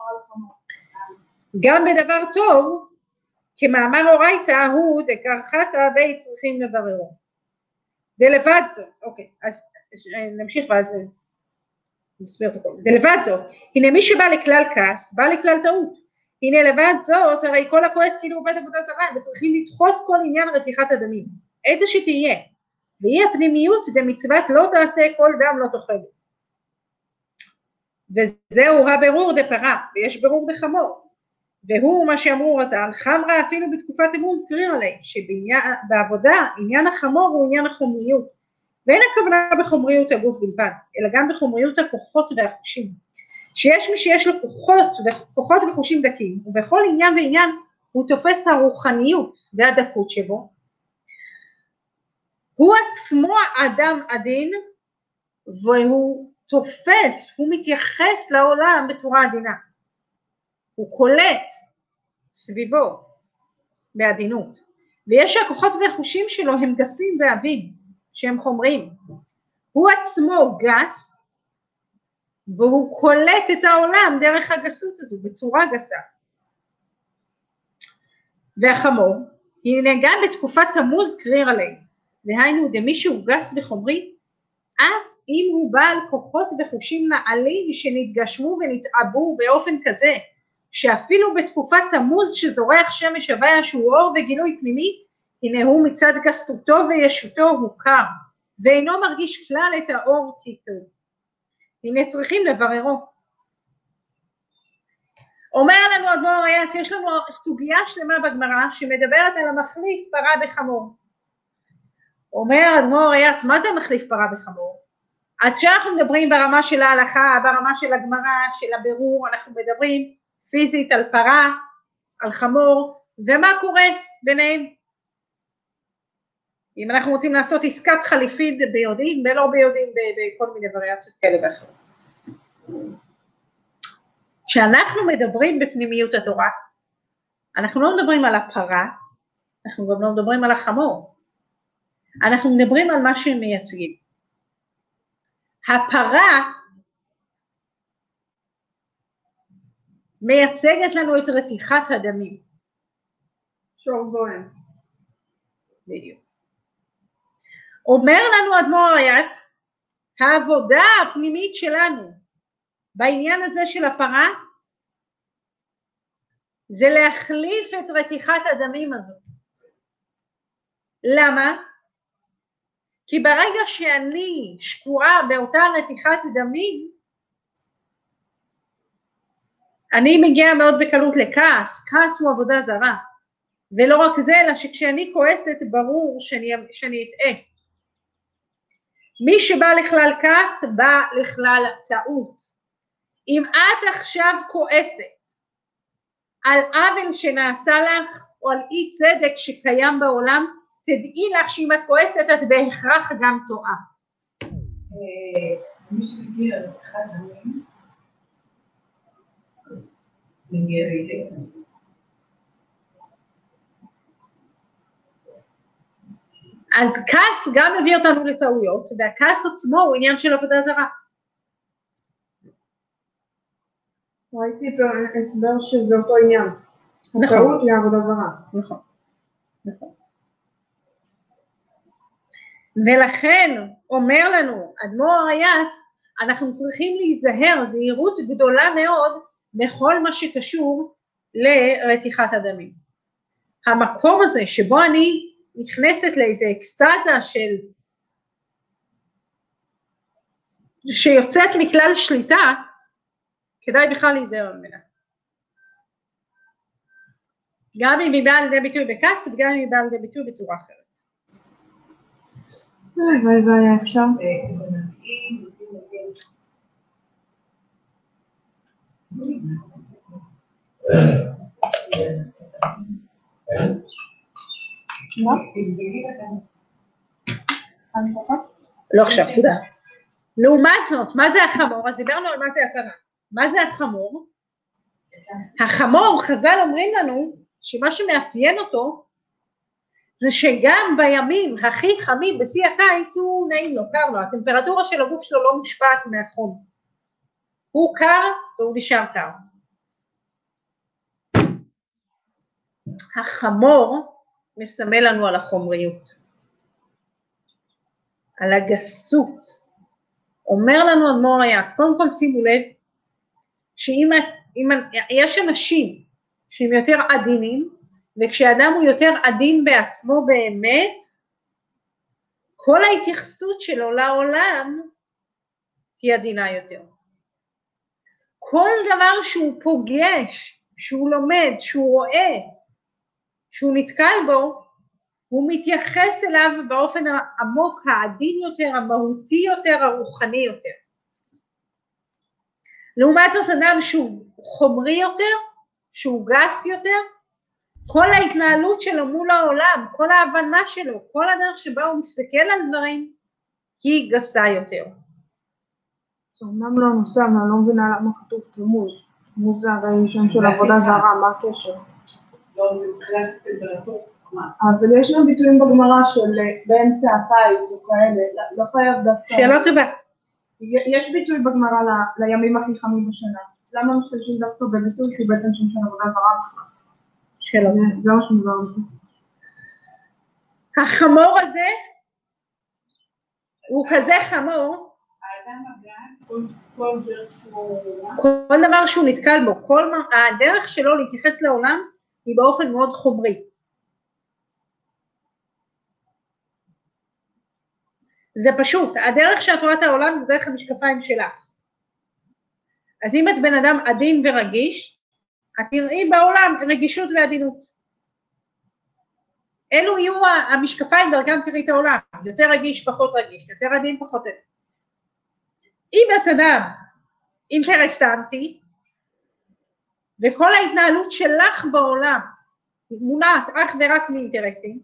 גם בדבר טוב, כמאמר אורייתא הוא דקרחתא בי צריכים לבררו. דלבד זאת, אוקיי, אז נמשיך ואז נסביר את הכל. דלבד זאת, הנה מי שבא לכלל כעס, בא לכלל טעות. הנה לבד זאת, הרי כל הכועס כאילו עובד עבודה זרה, וצריכים לדחות כל עניין רתיחת הדמים. איזה שתהיה, והיא הפנימיות דמצוות לא תעשה כל דם לא תאכל. וזהו הבירור דפרה, ויש בירור דחמור. והוא מה שאמרו רז"ל, חמרה אפילו בתקופת תמוז קריר עלי, שבעבודה עניין החמור הוא עניין החומריות, ואין הכוונה בחומריות הגוף בלבד, אלא גם בחומריות הכוחות והחושים, שיש מי שיש לו כוחות וחושים דקים, ובכל עניין ועניין הוא תופס הרוחניות והדקות שבו, הוא עצמו אדם עדין, והוא תופס, הוא מתייחס לעולם בצורה עדינה, הוא קולט סביבו בעדינות, ויש שהכוחות והחושים שלו הם גסים ועבים, שהם חומרים. הוא עצמו גס, והוא קולט את העולם דרך הגסות הזו, בצורה גסה. והחמור, הנה גם בתקופת תמוז קריר עלי, דהיינו דמי שהוא גס וחומרי, אף אם הוא בעל כוחות וחושים נעלים שנתגשמו ונתעבו באופן כזה, שאפילו בתקופת תמוז שזורח שמש הוויה שהוא אור וגילוי פנימי, הנה הוא מצד גסותו וישותו הוא קר, ואינו מרגיש כלל את האור כיתוב. הנה צריכים לבררו. אומר לנו אדמו"ר אריאץ, יש לנו סוגיה שלמה בגמרא שמדברת על המחליף פרה בחמור. אומר אדמו"ר אריאץ, מה זה מחליף פרה בחמור? אז כשאנחנו מדברים ברמה של ההלכה, ברמה של הגמרא, של הבירור, אנחנו מדברים פיזית על פרה, על חמור, ומה קורה ביניהם? אם אנחנו רוצים לעשות עסקת חליפין ביודעין, ולא ביודעין בכל מיני וריאציות כאלה ואחרות. כשאנחנו מדברים בפנימיות התורה, אנחנו לא מדברים על הפרה, אנחנו גם לא מדברים על החמור, אנחנו מדברים על מה שהם מייצגים. הפרה מייצגת לנו את רתיחת הדמים. שור זוהם. בדיוק. אומר לנו אדמו"ר הריי"צ, העבודה הפנימית שלנו בעניין הזה של הפרה, זה להחליף את רתיחת הדמים הזו. למה? כי ברגע שאני שקועה באותה רתיחת דמים, אני מגיעה מאוד בקלות לכעס. כעס הוא עבודה זרה. ולא רק זה, אלא שכשאני כועסת ברור שאני אטעה. מי שבא לכלל כעס, בא לכלל טעות. אם את עכשיו כועסת על עוול שנעשה לך, או על אי צדק שקיים בעולם, תדעי לך שאם את כועסת, את בהכרח גם טועה. מי שמגיע אחד דמים, מגיע להיכנס. אז כעס גם מביא אותנו לטעויות, והכעס עצמו הוא עניין של עבודה זרה. ראיתי הסבר שזה אותו עניין. הטעות היא עבודה זרה. נכון. נכון. ולכן אומר לנו אדמו"ר הריי"צ, אנחנו צריכים להיזהר זהירות גדולה מאוד בכל מה שקשור לרתיחת הדמים. המקום הזה שבו אני נכנסת לאיזה אקסטזה שיוצאת מכלל שליטה, כדאי בכלל להיזהר ממנה. גם אם היא באה לידי ביטוי בכעס, וגם אם היא באה לידי ביטוי בצורה אחרת. וואי, אפשר? לא עכשיו, תודה. לעומת זאת, מה זה החמור? אז דיברנו על מה זה הפרה. מה זה החמור? החמור, חז"ל אומרים לנו, שמה שמאפיין אותו, זה שגם בימים הכי חמים בשיא הקיץ הוא נעים לו, קר לו, הטמפרטורה של הגוף שלו לא מושפעת מהחום. הוא קר והוא נשאר קר. החמור מסמל לנו על החומריות, על הגסות. אומר לנו אדמו"ר הריי"צ, קודם כל שימו לב, שאם יש אנשים שהם יותר עדינים, וכשאדם הוא יותר עדין בעצמו באמת, כל ההתייחסות שלו לעולם היא עדינה יותר. כל דבר שהוא פוגש, שהוא לומד, שהוא רואה, שהוא נתקל בו, הוא מתייחס אליו באופן העמוק, העדין יותר, המהותי יותר, הרוחני יותר. לעומת זאת אדם שהוא חומרי יותר, שהוא גס יותר, כל ההתנהלות שלו מול העולם, כל ההבנה שלו, כל הדרך שבה הוא מסתכל על דברים, היא גסה יותר. זה אומנם לא נושא, אבל אני לא מבינה למה כתוב תמוז. תמוז זה הרי שם של עבודה זרה, מה הקשר? לא, זה מבחינת טמפרטורה. אבל יש גם ביטויים בגמרא של באמצע הקיץ או כאלה, לא חייב דווקא. שאלה טובה. יש ביטוי בגמרא לימים הכי חמים בשנה. למה משתמשים דווקא בביטוי שהוא בעצם שם של עבודה זרה בכלל? שאלה. זה מה שמוזר לי. החמור הזה הוא כזה חמור, האדם הגס, כל דרך שהוא... כל דבר שהוא נתקל בו, הדרך שלו להתייחס לעולם היא באופן מאוד חומרי. זה פשוט, הדרך שאת רואה את העולם זה דרך המשקפיים שלך. אז אם את בן אדם עדין ורגיש, את תראי בעולם רגישות ועדינות. אלו יהיו המשקפיים דרכם תראי את העולם, יותר רגיש, פחות רגיש, יותר עדין, פחות עדין. אם את אדם אינטרסנטי, וכל ההתנהלות שלך בעולם מונעת אך ורק מאינטרסים,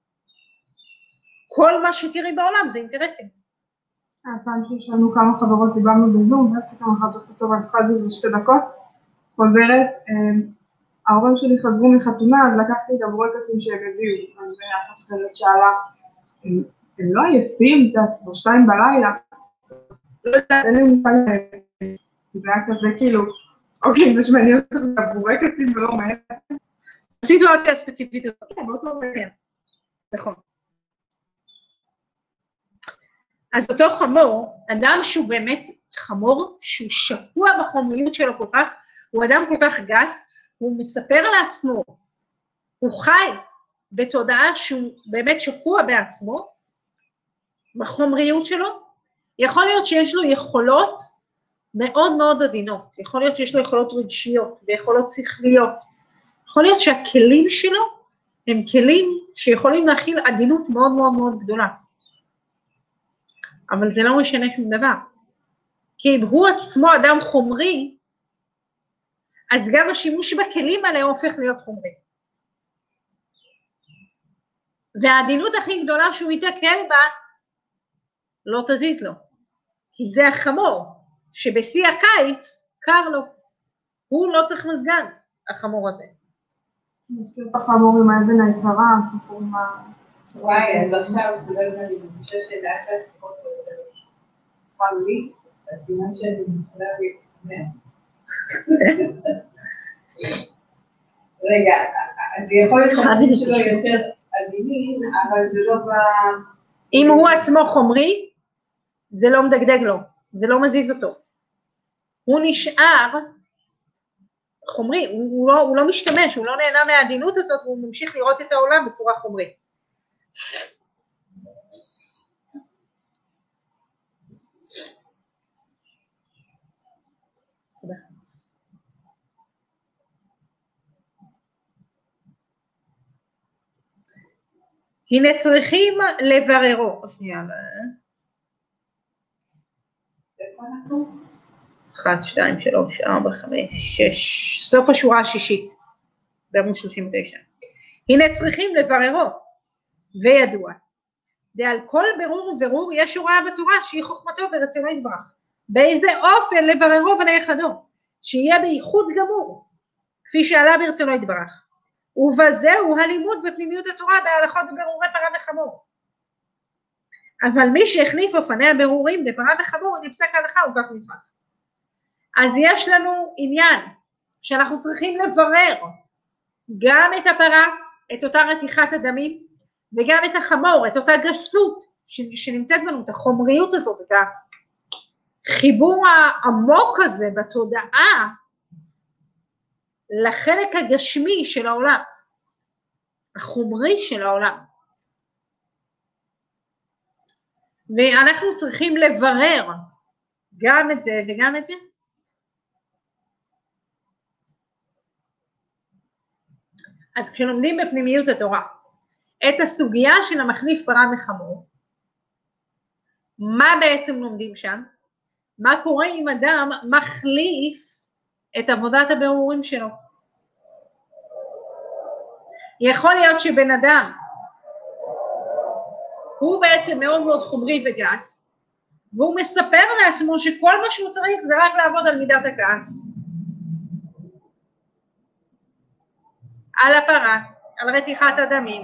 כל מה שתראי בעולם זה אינטרסים. הפעם שיש לנו כמה חברות דיברנו בזום, ואז פתאום אחת עושה טוב, אני צריכה לזוז 2 דקות, חוזרת, ההורים שלי חזרו מחתונה, אז לקחתי את הבורקסים שהם הביאו, אז אחת אחרת שאלה, הם לא עייפים, כבר 2 בלילה, לא יודעת, אין לי מושג, זה היה כזה כאילו, אוקיי, זה שמעניין אותך, זה הבורקסים ולא מעניין. הסיטואציה הספציפית הזאת, כן, נכון. אז אותו חמור, אדם שהוא באמת חמור, שהוא שקוע בחומריות שלו כל כך, הוא אדם כל כך גס, הוא מספר לעצמו, הוא חי בתודעה שהוא באמת שקוע בעצמו, בחומריות שלו, יכול להיות שיש לו יכולות מאוד מאוד עדינות, יכול להיות שיש לו יכולות רגשיות ויכולות שכליות, יכול להיות שהכלים שלו הם כלים שיכולים להכיל עדינות מאוד מאוד מאוד גדולה, אבל זה לא משנה שום דבר, כי אם הוא עצמו אדם חומרי, אז גם השימוש בכלים האלה הופך להיות חומרי. והעדינות הכי גדולה שהוא יתקל בה, לא תזיז לו, כי זה החמור, שבשיא הקיץ קר לו, הוא לא צריך מזגן, החמור הזה. נזכיר את החמור עם האבן היקרה, סיפור עם ה... וואי, אז עכשיו, אתה יודע, אני חושב שלאט לאט פחות חם לי, הסימן שאני מתחילה להתמר. רגע, אז יכול להיות שהחיים שלו יותר עדינים, אבל זה לא ב... אם הוא עצמו חומרי, זה לא מדגדג לו, זה לא מזיז אותו. הוא נשאר חומרי, הוא לא משתמש, הוא לא נהנה מהעדינות הזאת, והוא ממשיך לראות את העולם בצורה חומרית. הנה צריכים לבררו, שנייה, 1, 2, 3, 4, 5, 6, סוף השורה השישית, בעמוד 39. הנה צריכים לבררו, וידוע, ועל כל ברור וברור יש הוראה בתורה שהיא חוכמתו ורצונו יתברך. באיזה אופן לבררו ולייחדו, שיהיה בייחוד גמור, כפי שעלה ברצונו יתברך. ובזהו הלימוד בפנימיות התורה בהלכות ברורי פרה וחמור. אבל מי שהחליף אופני הבירורים בפרה וחמור נפסק הלכה וכך נפסק. אז יש לנו עניין שאנחנו צריכים לברר גם את הפרה, את אותה רתיחת הדמים, וגם את החמור, את אותה גסות שנמצאת בנו, את החומריות הזאת, את החיבור העמוק הזה בתודעה, לחלק הגשמי של העולם, החומרי של העולם. ואנחנו צריכים לברר גם את זה וגם את זה. אז כשלומדים בפנימיות התורה, את הסוגיה של המחליף פרה וחמור, מה בעצם לומדים שם? מה קורה אם אדם מחליף את עבודת הבירורים שלו? יכול להיות שבן אדם הוא בעצם מאוד מאוד חומרי וגס, והוא מספר לעצמו שכל מה שהוא צריך זה רק לעבוד על מידת הכעס, על הפרה, על רתיחת הדמים,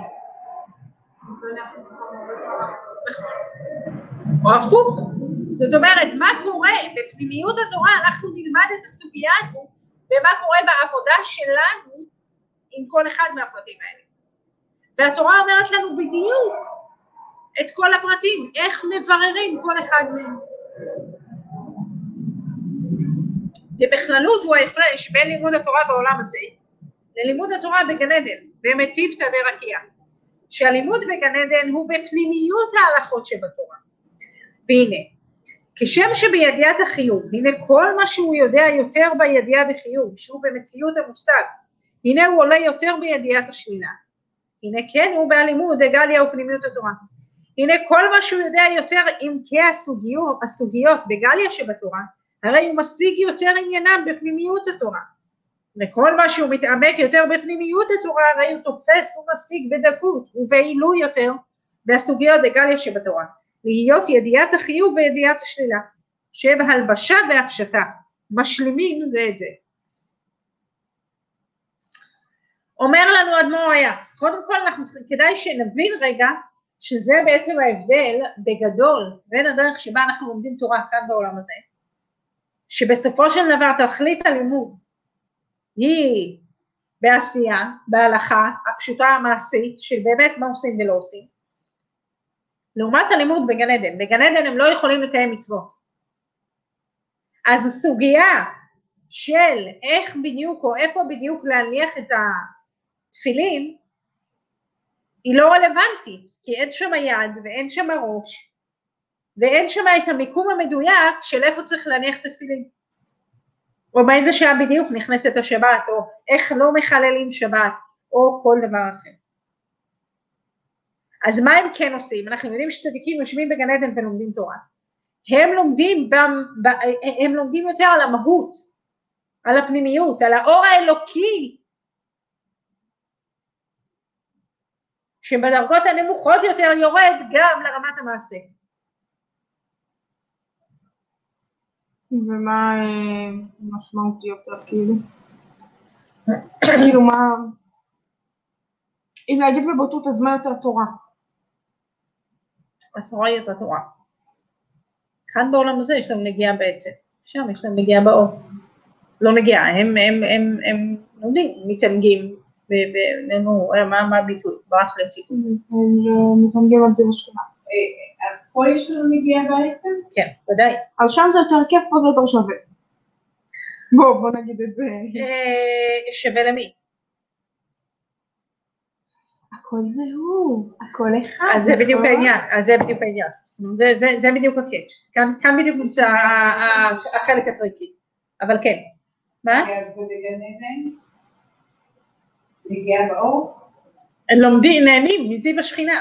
או הפוך. זאת אומרת, מה קורה בפנימיות התורה, אנחנו נלמד את הסוגיה הזו, ומה קורה בעבודה שלנו עם כל אחד מהפרטים האלה. והתורה אומרת לנו בדיוק את כל הפרטים, איך מבררים כל אחד מהם. ובכללות הוא ההפרש בין לימוד התורה בעולם הזה, ללימוד התורה בגן עדן, במטיבתא דרקיע, שהלימוד בגן עדן הוא בפנימיות ההלכות שבתורה. והנה, כשם שבידיעת החיוב, הנה כל מה שהוא יודע יותר בידיעת החיוב, שהוא במציאות המושג, הנה הוא עולה יותר בידיעת השלילה. הנה כן הוא בהלימוד דגליה ופנימיות התורה. הנה כל מה שהוא יודע יותר עמקי הסוגיות בגליה שבתורה, הרי הוא משיג יותר עניינם בפנימיות התורה. וכל מה שהוא מתעמק יותר בפנימיות התורה, הרי הוא תופס ומשיג בדקות ובעילוי יותר בסוגיות דגליה שבתורה. להיות ידיעת החיוב וידיעת השלילה, שבהלבשה והפשטה, משלימים זה את זה. אומר לנו אדמו"ר הי"ץ, קודם כל כדאי שנבין רגע, שזה בעצם ההבדל בגדול, בין הדרך שבה אנחנו לומדים תורה כאן בעולם הזה, שבסופו של דבר תכלית הלימוד, היא בעשייה, בהלכה, הפשוטה המעשית, של באמת מה עושים ולא עושים. לעומת הלימוד בגן עדן, בגן עדן הם לא יכולים לקיים מצוות. אז הסוגיה של איך בדיוק או איפה בדיוק להניח את התפילין, היא לא רלוונטית, כי אין שם יד ואין שם ראש, ואין שם את המיקום המדויק של איפה צריך להניח את התפילין. או באיזה שעה בדיוק נכנסת השבת, או איך לא מחללים שבת, או כל דבר אחר. אז מה הם כן עושים? אנחנו יודעים שצדיקים יושבים בגן עדן ולומדים תורה. הם לומדים יותר על המהות, על הפנימיות, על האור האלוקי, שבדרגות הנמוכות יותר יורד גם לרמת המעשה. ומה משמעותי יותר, כאילו? כאילו מה... אם להגיד בבוטות, אז מה יותר תורה? התורה היא יותר תורה. כאן בעולם הזה יש להם נגיעה בעצם, שם יש להם נגיעה באור. לא נגיעה, הם לומדים, מתענגים, מה הביטוי? ברח לציטוט. הם מתענגים על זה בשכונה. פה יש לנו נגיעה בעצם? כן, ודאי. אז שם זה יותר כיף, פה זה יותר שווה. בוא נגיד את זה. שווה למי? הכל זה הוא, הכל אחד. אז זה בדיוק העניין, זה בדיוק הקאץ'. כאן בדיוק נמצא החלק הטריקי. אבל כן. מה? ובגן עדן? נגיעה באור? הם נהנים מזיו השכינה.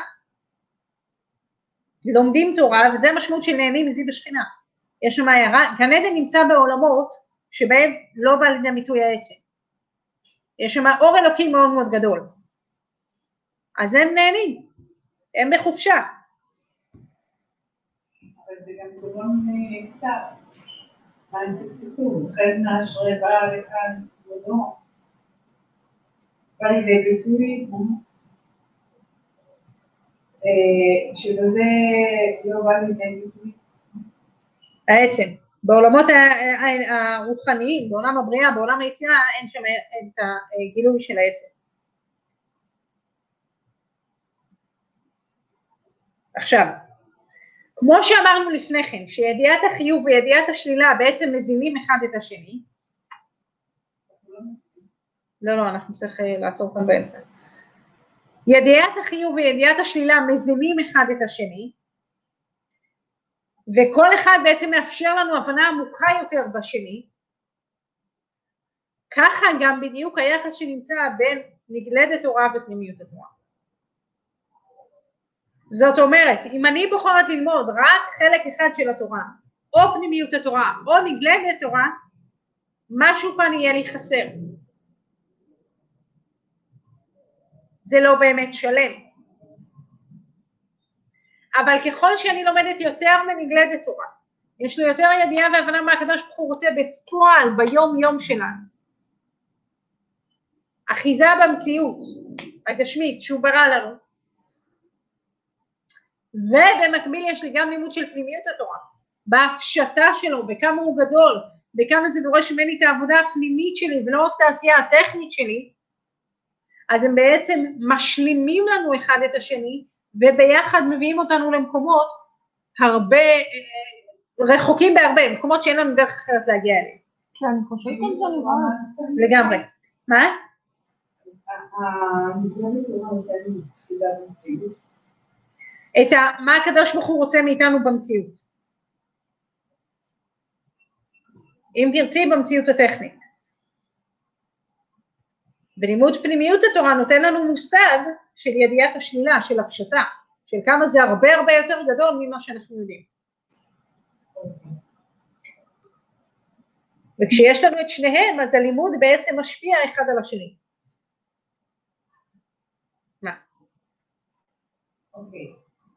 לומדים תורה, וזה המשמעות של נהנים מזיו השכינה. יש שם הערה, גן עדן נמצא בעולמות שבהם לא בא לידי מיתוי העצם. יש שם אור אלוקי מאוד מאוד גדול. אז הם נהנים, הם בחופשה. אבל זה גם גדול קצת. מה הם תספסו? לכן נשרה בא לכאן גדול. בא לידי ביטוי, שבזה לא בא לידי ביטוי. העצם, בעולמות הרוחניים, בעולם הבריאה, בעולם היצירה, אין שם את הגילוי של העצם. עכשיו, כמו שאמרנו לפני כן, שידיעת החיוב וידיעת השלילה בעצם מזינים אחד את השני, לא, אנחנו צריך לעצור כאן באמצע. ידיעת החיוב וידיעת השלילה מזינים אחד את השני, וכל אחד בעצם מאפשר לנו הבנה עמוקה יותר בשני, ככה גם בדיוק היחס שנמצא בין נגלדת תורה ופנימיות התורה. זאת אומרת, אם אני בוחרת ללמוד רק חלק אחד של התורה, או פנימיות התורה, או נגלדת תורה, משהו כאן יהיה לי חסר. זה לא באמת שלם. אבל ככל שאני לומדת יותר מנגלדת תורה, יש לו יותר ידיעה והבנה מה הקדוש ברוך הוא רוצה בפועל, ביום יום שלנו. אחיזה במציאות, הגשמית, שהוא ברא לנו. ובמקביל יש לי גם לימוד של פנימיות התורה, בהפשטה שלו, בכמה הוא גדול, בכמה זה דורש ממני את העבודה הפנימית שלי, ולא רק את העשייה הטכנית שלי, אז הם בעצם משלימים לנו אחד את השני, וביחד מביאים אותנו למקומות הרבה, רחוקים בהרבה, מקומות שאין לנו דרך אחרת להגיע אליהם. כן, אני חושבת על זה לבד. לגמרי. מה? נגלדת תורה נותנת תפילה במציאות. מה הקדוש ברוך הוא רוצה מאיתנו במציאות? אם תרצי במציאות הטכנית. בלימוד פנימיות התורה נותן לנו מושג של ידיעת השלילה, של הפשטה, של כמה זה הרבה יותר גדול ממה שאנחנו יודעים. וכשיש לנו את שניהם, אז הלימוד בעצם משפיע אחד על השני. מה? אוקיי.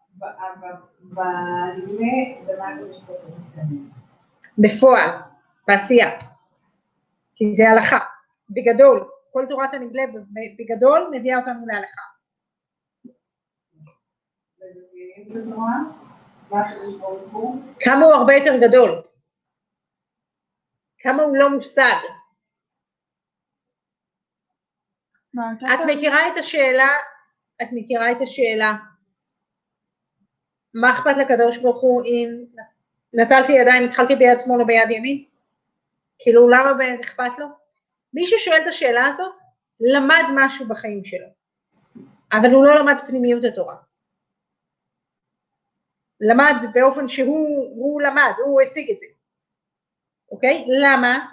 בלימוד זה מה הקדוש ברוך הוא מתכוון? בפועל, בעשייה. כי זה הלכה. בגדול, כל תורת הנגלה בגדול מביאה אותנו להלכה. כמה הוא הרבה יותר גדול. כמה הוא לא מושג. את מכירה את השאלה, מה אכפת לקדוש ברוך הוא אם נטלתי ידיים, התחלתי ביד שמאל או ביד ימין? כאילו למה באמת אכפת לו? מי ששואל את השאלה הזאת, למד משהו בחיים שלו, אבל הוא לא למד פנימיות התורה. למד באופן שהוא למד, הוא השיג את זה. אוקיי? למה?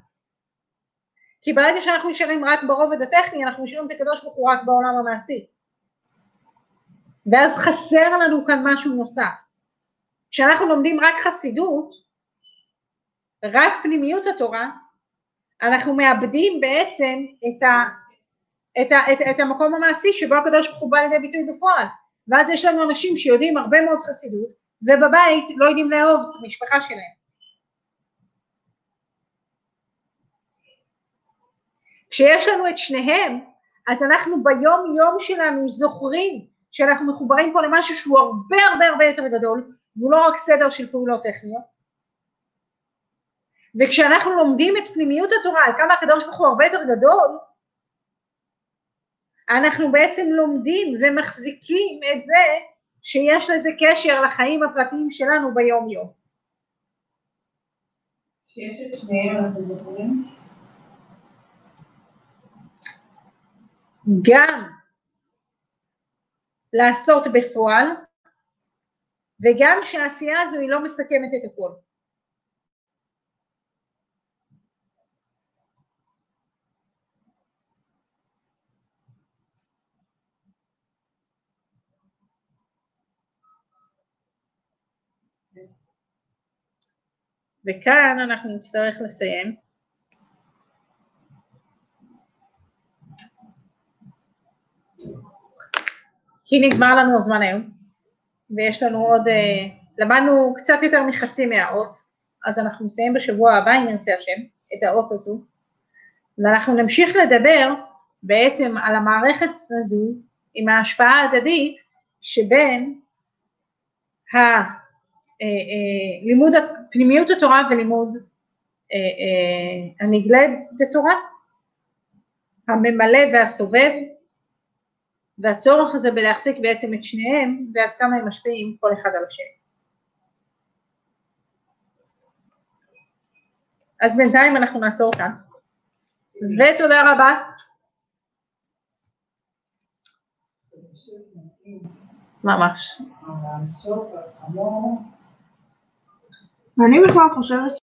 כי ברגע שאנחנו נשארים רק ברובד הטכני, אנחנו נשארים את הקדוש ברוך הוא רק בעולם המעשי. ואז חסר לנו כאן משהו נוסף. כשאנחנו לומדים רק חסידות, רק פנימיות התורה, אנחנו מאבדים בעצם את המקום המעשי שבו הקדוש ברוך הוא בא לידי ביטוי בפועל. ואז יש לנו אנשים שיודעים הרבה מאוד חסידות, ובבית לא יודעים לאהוב את המשפחה שלהם. כשיש לנו את שניהם, אז אנחנו ביום יום שלנו זוכרים שאנחנו מחוברים פה למשהו שהוא הרבה יותר גדול, והוא לא רק סדר של פעולות טכניות. וכשאנחנו לומדים את פנימיות התורה, על כמה הקדוש ברוך הוא הרבה יותר גדול, אנחנו בעצם לומדים ומחזיקים את זה שיש לזה קשר לחיים הפרטיים שלנו ביום יום. שיש את שניהם אנחנו זוכרים? גם לעשות בפועל, וגם שהעשייה הזו היא לא מסכמת את הכל. וכאן אנחנו נצטרך לסיים. כי נגמר לנו הזמן היום, ויש לנו עוד, למדנו קצת יותר מחצי מהאות, אז אנחנו נסיים בשבוע הבא, אם נרצה השם, את האות הזו, ואנחנו נמשיך לדבר בעצם על המערכת הזו, עם ההשפעה ההדדית, שבין לימוד פנימיות התורה ולימוד הנגלה בתורה, הממלא והסובב, והצורך הזה בלהחזיק בעצם את שניהם, ועד כמה הם משפיעים כל אחד על השני. אז בינתיים אנחנו נעצור כאן. ותודה רבה. ממש. אני בכלל חושבת